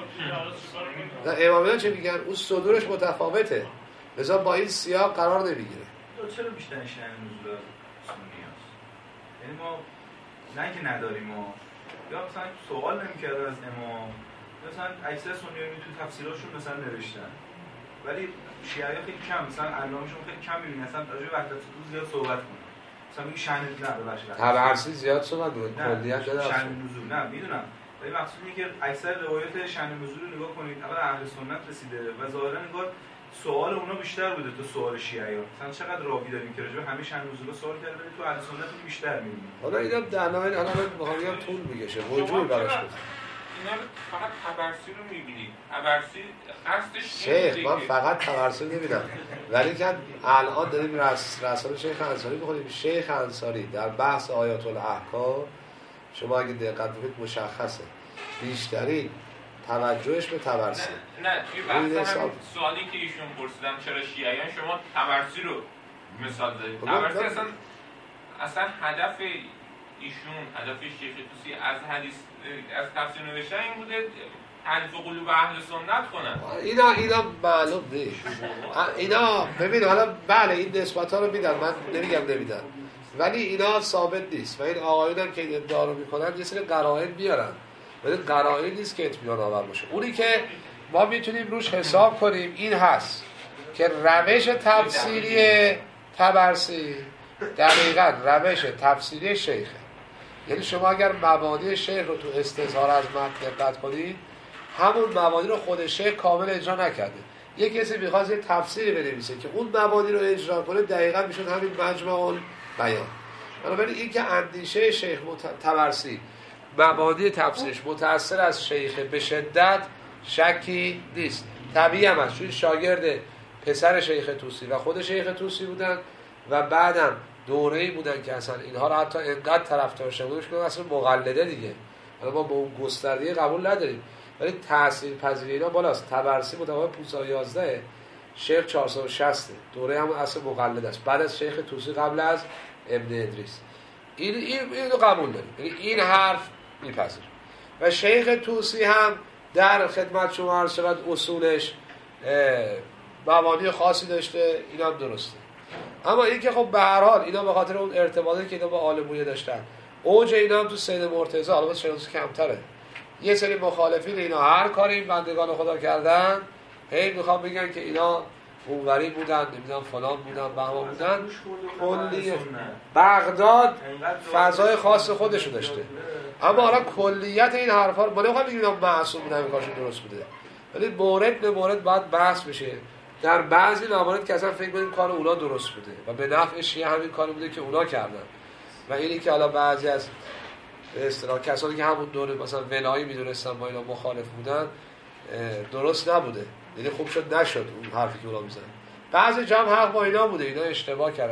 نه امامیان چه میگن؟ اون صدورش متفاوته. لذا با این سیاق قرار نمیگیره. چرا بیشتر شأن نزول سنی هست؟ یعنی ما نه که نداریم یا مثلا سوال نمی‌کرده از امام، مثلا اکثر سنی‌ها تو تفسیراشون مثلا نوشتن، ولی شیعه‌ها خیلی کم، مثلا علامه‌شون خیلی کم می‌بینی مثلا راجع به وحدت صدور زیاد صحبت کنن. مثلا میگه شأن نه ببخشید تبرسی زیاد صحبت بود، کلیت نداره. شأن نزول نه میدونم، ولی مقصود اینه که اکثر روایت شأن نزول رو نگاه کنید اول اهل سنت رسیده و ظاهرا انگار سوال اونا بیشتر بوده تا سوال شیعه‌ها. مثلا چقدر راوی داریم که راجع به همه شأن نزول سوال کرده ولی تو اهل سنت بیشتر می‌بینیم. حالا اینا در نهایت حالا می‌خوام طول می‌کشه. وجود براش بود. اینا فقط تبرسی رو می‌بینید. تبرسی قصدش شیخ من فقط تبرسی نمی‌بینم. ولی که الان داریم رساله شیخ انصاری می‌خونیم. شیخ انصاری در بحث آیات الاحکام شما اگه دقت کنید مشخصه. بیشترین توجهش به تبرسی. نه توی بحث همین سوالی که ایشون پرسیدن چرا شیعیان شما تبرسی رو مثال زدید. تبرسی اصلا هدف ایشون، هدف شیخ طوسی از حدیث از تفسیر نوشتن این بوده حدیث و قلوب اهل سنت کنن. اینا معلوم نیست. اینا ببین حالا بله این نسبت‌ها رو میدن، من نمیگم نمیدن، ولی اینا ثابت نیست و این آقایون هم که این ادعا رو میکنن یه سری قرائن بیارن، ولی قرائن نیست که اطمینان آور باشه. اونی که ما میتونیم روش حساب کنیم این هست که روش تفسیری تبرسی دقیقاً روش تفسیری شیخه. یعنی شما اگر مبانی شیخ رو تو استظهار از متن دقت کنید همون مبانی رو خود شیخ کامل اجرا نکرده. یک کسی می‌خواد یه تفسیری بنویسه که اون مبانی رو اجرا کنه دقیقاً میشد همین مجمع البیان. بنابراین این که اندیشه شیخ تبرسی مبانی تفسیرش متأثر از شیخ به شدت شکی نیست. طبیعی هم هست چون شاگرد پسر شیخ طوسی و خود شیخ طوسی بودن و بعدم دوره‌ای بودن که اصلا اینها رو حتی انقدر طرفدار شدنش که اصلا مقلده دیگه. حالا ما با اون گستردگی قبول نداریم ولی تاثیرپذیری اینا بالاست. تبرسی متولد 511 شیخ 460 دوره هم اصل مقلد است بعد از شیخ طوسی قبل از ابن ادریس. اینو قبول داریم، یعنی این حرف میپذیر و شیخ طوسی هم در خدمت شما عرض شود اصولش مبانی خاصی داشته، اینا هم درسته. اما این که خب به هر حال اینا به خاطر اون ارتباطی که اینا با آل بویه داشتن اوج اینا هم تو سید مرتضی حالا بس شناسه کمتره. یه سری مخالفین اینا هر کاری این بندگان خدا کردن هی میخوام بگن که اینا اونوری بودن نمیدونم فلان بودن بهما بودن. کلی بغداد فضای خاص خودشو داشته اما حالا کلیت این حرفا رو نمیخوام بگم معصوم بودن این کارشون درست بوده ولی مورد به مورد باید بحث بشه. در بعضی موارد که اصلا فکر کنیم کار اونا درست بوده و به نفع شیعه همین کاری بوده که اونا کردن و اینی که حالا بعضی از به اصطلاح کسانی که همون دوره مثلا ولایی میدونستن با اینا مخالف بودن درست نبوده. یعنی خوب شد نشد اون حرفی که اونا میزنن. بعضی جا هم حق با اینا بوده، اینا اشتباه کردن.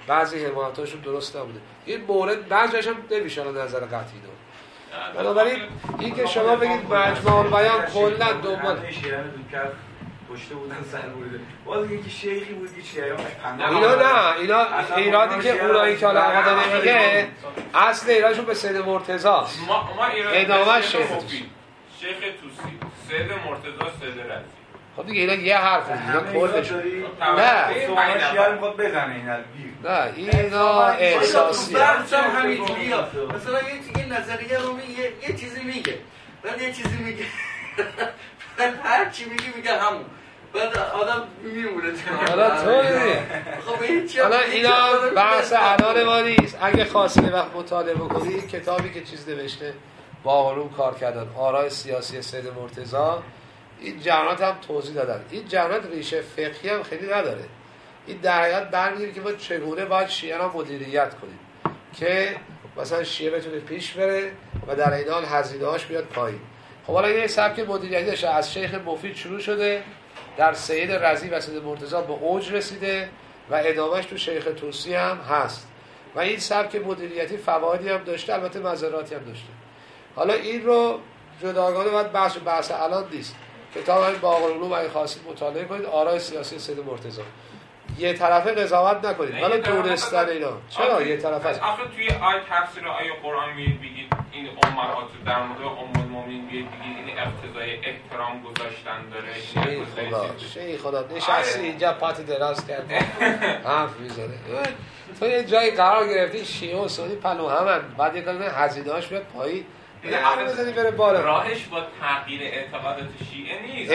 بعضی حمایتاشون درست نبوده. این مورد بعضیش هم نمیشه نظر قطعی داد. بنابراین این که شما بگید مجمع البیان کلا دنبال پشته بودن سر بوده. باز یکی شیخی بود که شیعیانش پناه. اینا ایرادی که اونایی که حالا آقا میگه اصل ایرادشون به سید مرتضی است. ما ادامه شیخ توسی، سید مرتضی، سید رضی. خب دیگه اینا یه حرف اینا کلش نه شیعه میخواد بزنه این البیر. نه اینا احساسیه. همینجوریه. مثلا یه نظریه رو یه چیزی میگه. بعد یه چیزی میگه. هر چی میگه همون. بعد آدم میمونه. حالا تو خب حالا اینا بحث الان ما نیست. اگه خواستی وقت مطالعه بکنی کتابی که چیز نوشته با علوم کار کردن آراء سیاسی سید مرتضی، این جنات هم توضیح دادن. این جنات ریشه فقهی هم خیلی نداره. این در حقیقت برمیگیره که ما چگونه باید شیعه را مدیریت کنیم که مثلا شیعه بتونه پیش بره و در این حال هزینه‌هاش بیاد پایین. خب حالا این سبک مدیریتش از شیخ مفید شروع شده، در سید رضی و سید مرتضی به اوج رسیده و ادامهش تو شیخ طوسی هم هست و این سبک مدیریتی فوایدی هم داشته، البته مضراتی هم داشته. حالا این رو جداگانه باید بحث الان نیست. کتاب همین باغ العلوم اگه خواستید مطالعه کنید آراء سیاسی سید مرتضی. یه طرفه قضاوت نکنید. حالا دونستن اینا چرا یه طرفه است؟ آخه توی آیه تفسیر آیه قرآن میگید بگید این امهات در مورد ام المؤمنین بگید این اقتضای احترام گذاشتن داره. شیخ خدا نشستی اینجا پات دراز کردی حرف میزنه. تو یه جایی قرار گرفتی شیعه و سنی پلو همن، بعد یه کلمه هزینه‌اش بیاد پایین نه بزنی بره بالا. راهش با تغییر اعتقادات شیعه نیست.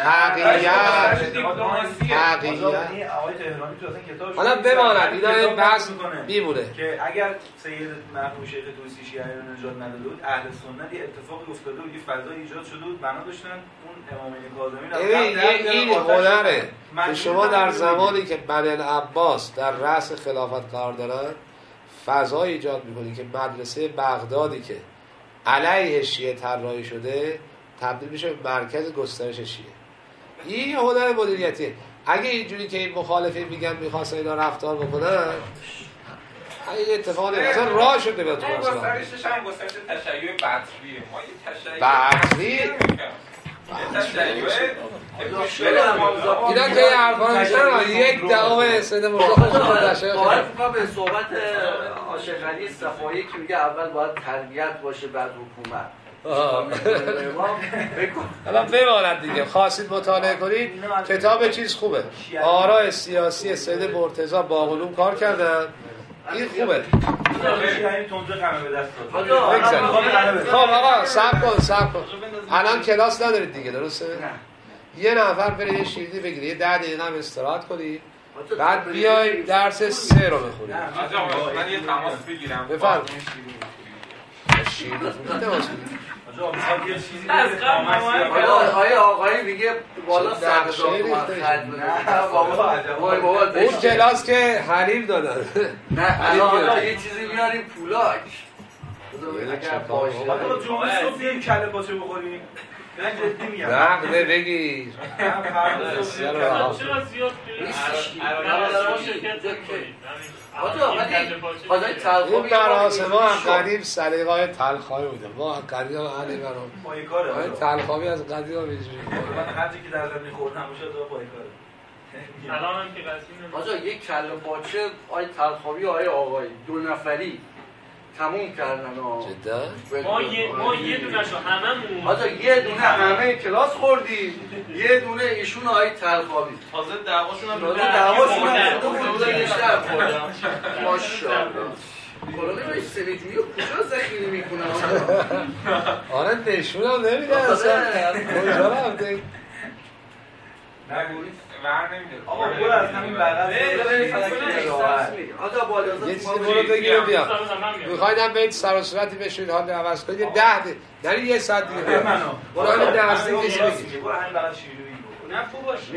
حالا بماند اینا بحث میمونه که اگر سید مرحوم شیخ طوسی شیعه رو نجات نداده بود، اهل سنت یه اتفاقی افتاده بود، یه فضای ایجاد شده بود، بنا داشتن اون امامین کاظمی رو این هنره که شما در زمانی که بنی العباس در رأس خلافت قرار دارن فضای ایجاد میکنی که مدرسه بغدادی که علیه شیعه طراحی شده تبدیل میشه به مرکز گسترش شیعه. این هنر مدیریتیه. اگه اینجوری که این مخالفین میگن میخواستن اینا رفتار بکنن این اتفاق نمیشه. اصلا راه شده به تو گسترشش هم گسترش تشیع بطریه. ما یه تشیع اینا که یه حرفا میشن یک دهم سید مرتضی باید به صحبت عاشق علی صفایی که میگه اول باید تربیت باشه بعد حکومت. حالا بماند دیگه. خواستید مطالعه کنید کتاب چیز خوبه آراء سیاسی سید مرتضی با علوم کار کردن. این خوبه. خب آقا صبر کن. الان کلاس ندارید دیگه درسته؟ یه نفر بره یه شیردی بگیره، یه 10 دقیقه هم استراحت کنید، بعد بیای درس 3 رو بخونید. من یه تماس بگیرم. بفرمایید. شیردی تماس بگیرید. آیا آقایی میگه بالا 100,000 تومان خرج بده. اون کلاس که حریم دادن. نه الان یه چیزی میاریم پولاک. حالا جمعه صبح بیاییم کله پاچه بخوریم. نه جدی میگم. نه بگیر. چرا زیاد اون مراسم ها قدیم سلیقه‌های تلخ‌های بوده. ما قدیم اهل برام پایکاره. تلخ‌هایی از قدیم ها بیشتر. من هر چیزی که در زمین خوردم همیشه تو پایکاره. الان هم که قضیه آجا یک کله پاچه آی تلخابی آی آقایی 2 نفری تموم کردن ها. جدا؟ ما یه دونه شو هممون آجا یه دونه همه کلاس خوردیم، یه دونه ایشون آی تلخابی تازه دعواشون هم بوده یه شب خوردم. ماشاءالله کلانه بهش سنجویی کجا ذخیره میکنن؟ آره نشون هم نمیده اصلا کجا رفته؟ آقا برو از همین بغل یه چیزی برو بگیر و بیا. میخوایدم به این سر و صورتی بشونید حال عوض کنید 10 دقیقه در این 1 ساعت دیگه برو همین نزدیک کسی بگیر برو همین بغل شیروی نه خوب باشه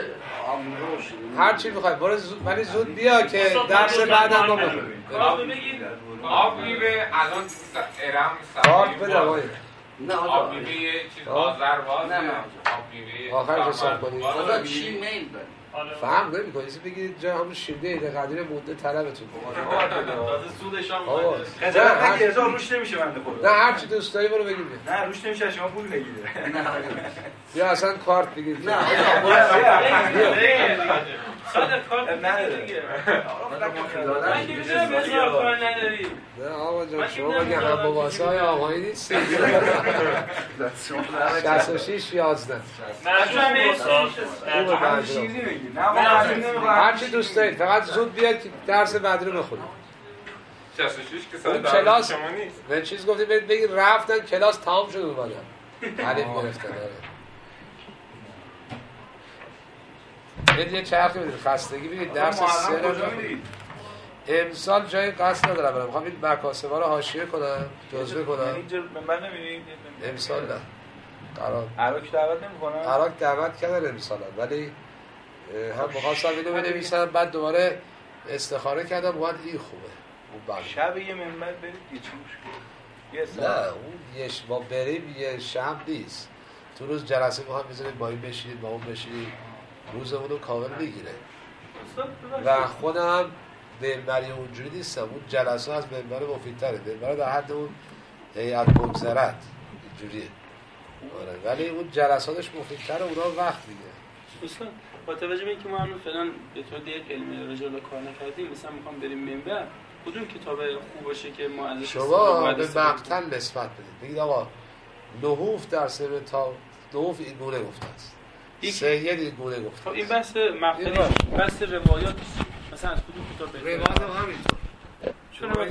هر چی میخوای برو ولی زود بیا که درس بعدم ما بخونیم آب میوه الان ارم آب بده آقای نه آب میوه یه چیز آذرباز نه آب میوه آخرش حساب کنید. خدا چی میل داری؟ فهم نمی کنید بگید جا همون شیرده ایده قدیر مونده طلبتون تازه سودش هم آقا اومده. خجالت نگیر، روش نمیشه بنده خدا. نه هر چی دوست داری برو بگید نه روش نمیشه، شما پول بگیره. یا اصلا کارت بگید نه صادق کارت دیگه. من که میدونم بزار کار نداری. نه آقا جان شما مگه هم باباسه های آقایی نیستی 66 11 خوبه بعد هر چی دوست دارید فقط زود بیاد که درس بعد رو بخونید 66 که اون سال کلاس شما نیست. من چیز گفتید بگید رفتن کلاس تمام شد اومدن حریف گرفتن یه چرخی بدید خستگی بگید درس سه رو امسال جای قصد ندارم برم میخوام این مکاسبه رو حاشیه کنم جزوه کنم اینجا من نمی‌بینید امسال نه قرار عراق دعوت نمی‌کنن. عراق دعوت کردن امسال ولی هم بخواستم اینو بنویسم بعد دوباره استخاره کردم باید این خوبه اون بقیه شب یه منبر برید یه چی مشکل نه اون یه ما بریم یه شب نیست تو روز جلسه ما هم بذاریم با این بشینید با اون بشینید روزمون رو کامل میگیره و خودم منبری اونجوری نیستم اون جلسه از منبر مفیدتره منبر در حد اون هیئت بگذرد اینجوریه ولی اون جلساتش مفیدتره اونا وقت میگه دوستان با توجه به اینکه ما هنوز فعلا به طور دیگه علمی رجال کار نکردیم مثلا میخوام بریم منبر کدوم کتاب خوب باشه که ما ازش شما به مقتل نسبت بدید بگید آقا لحوف در سر تا لحوف این گونه گفته است سید این گونه گفته این بحث مقتلی بحث روایات مثلا از کدوم کتاب روایات هم همینطور چون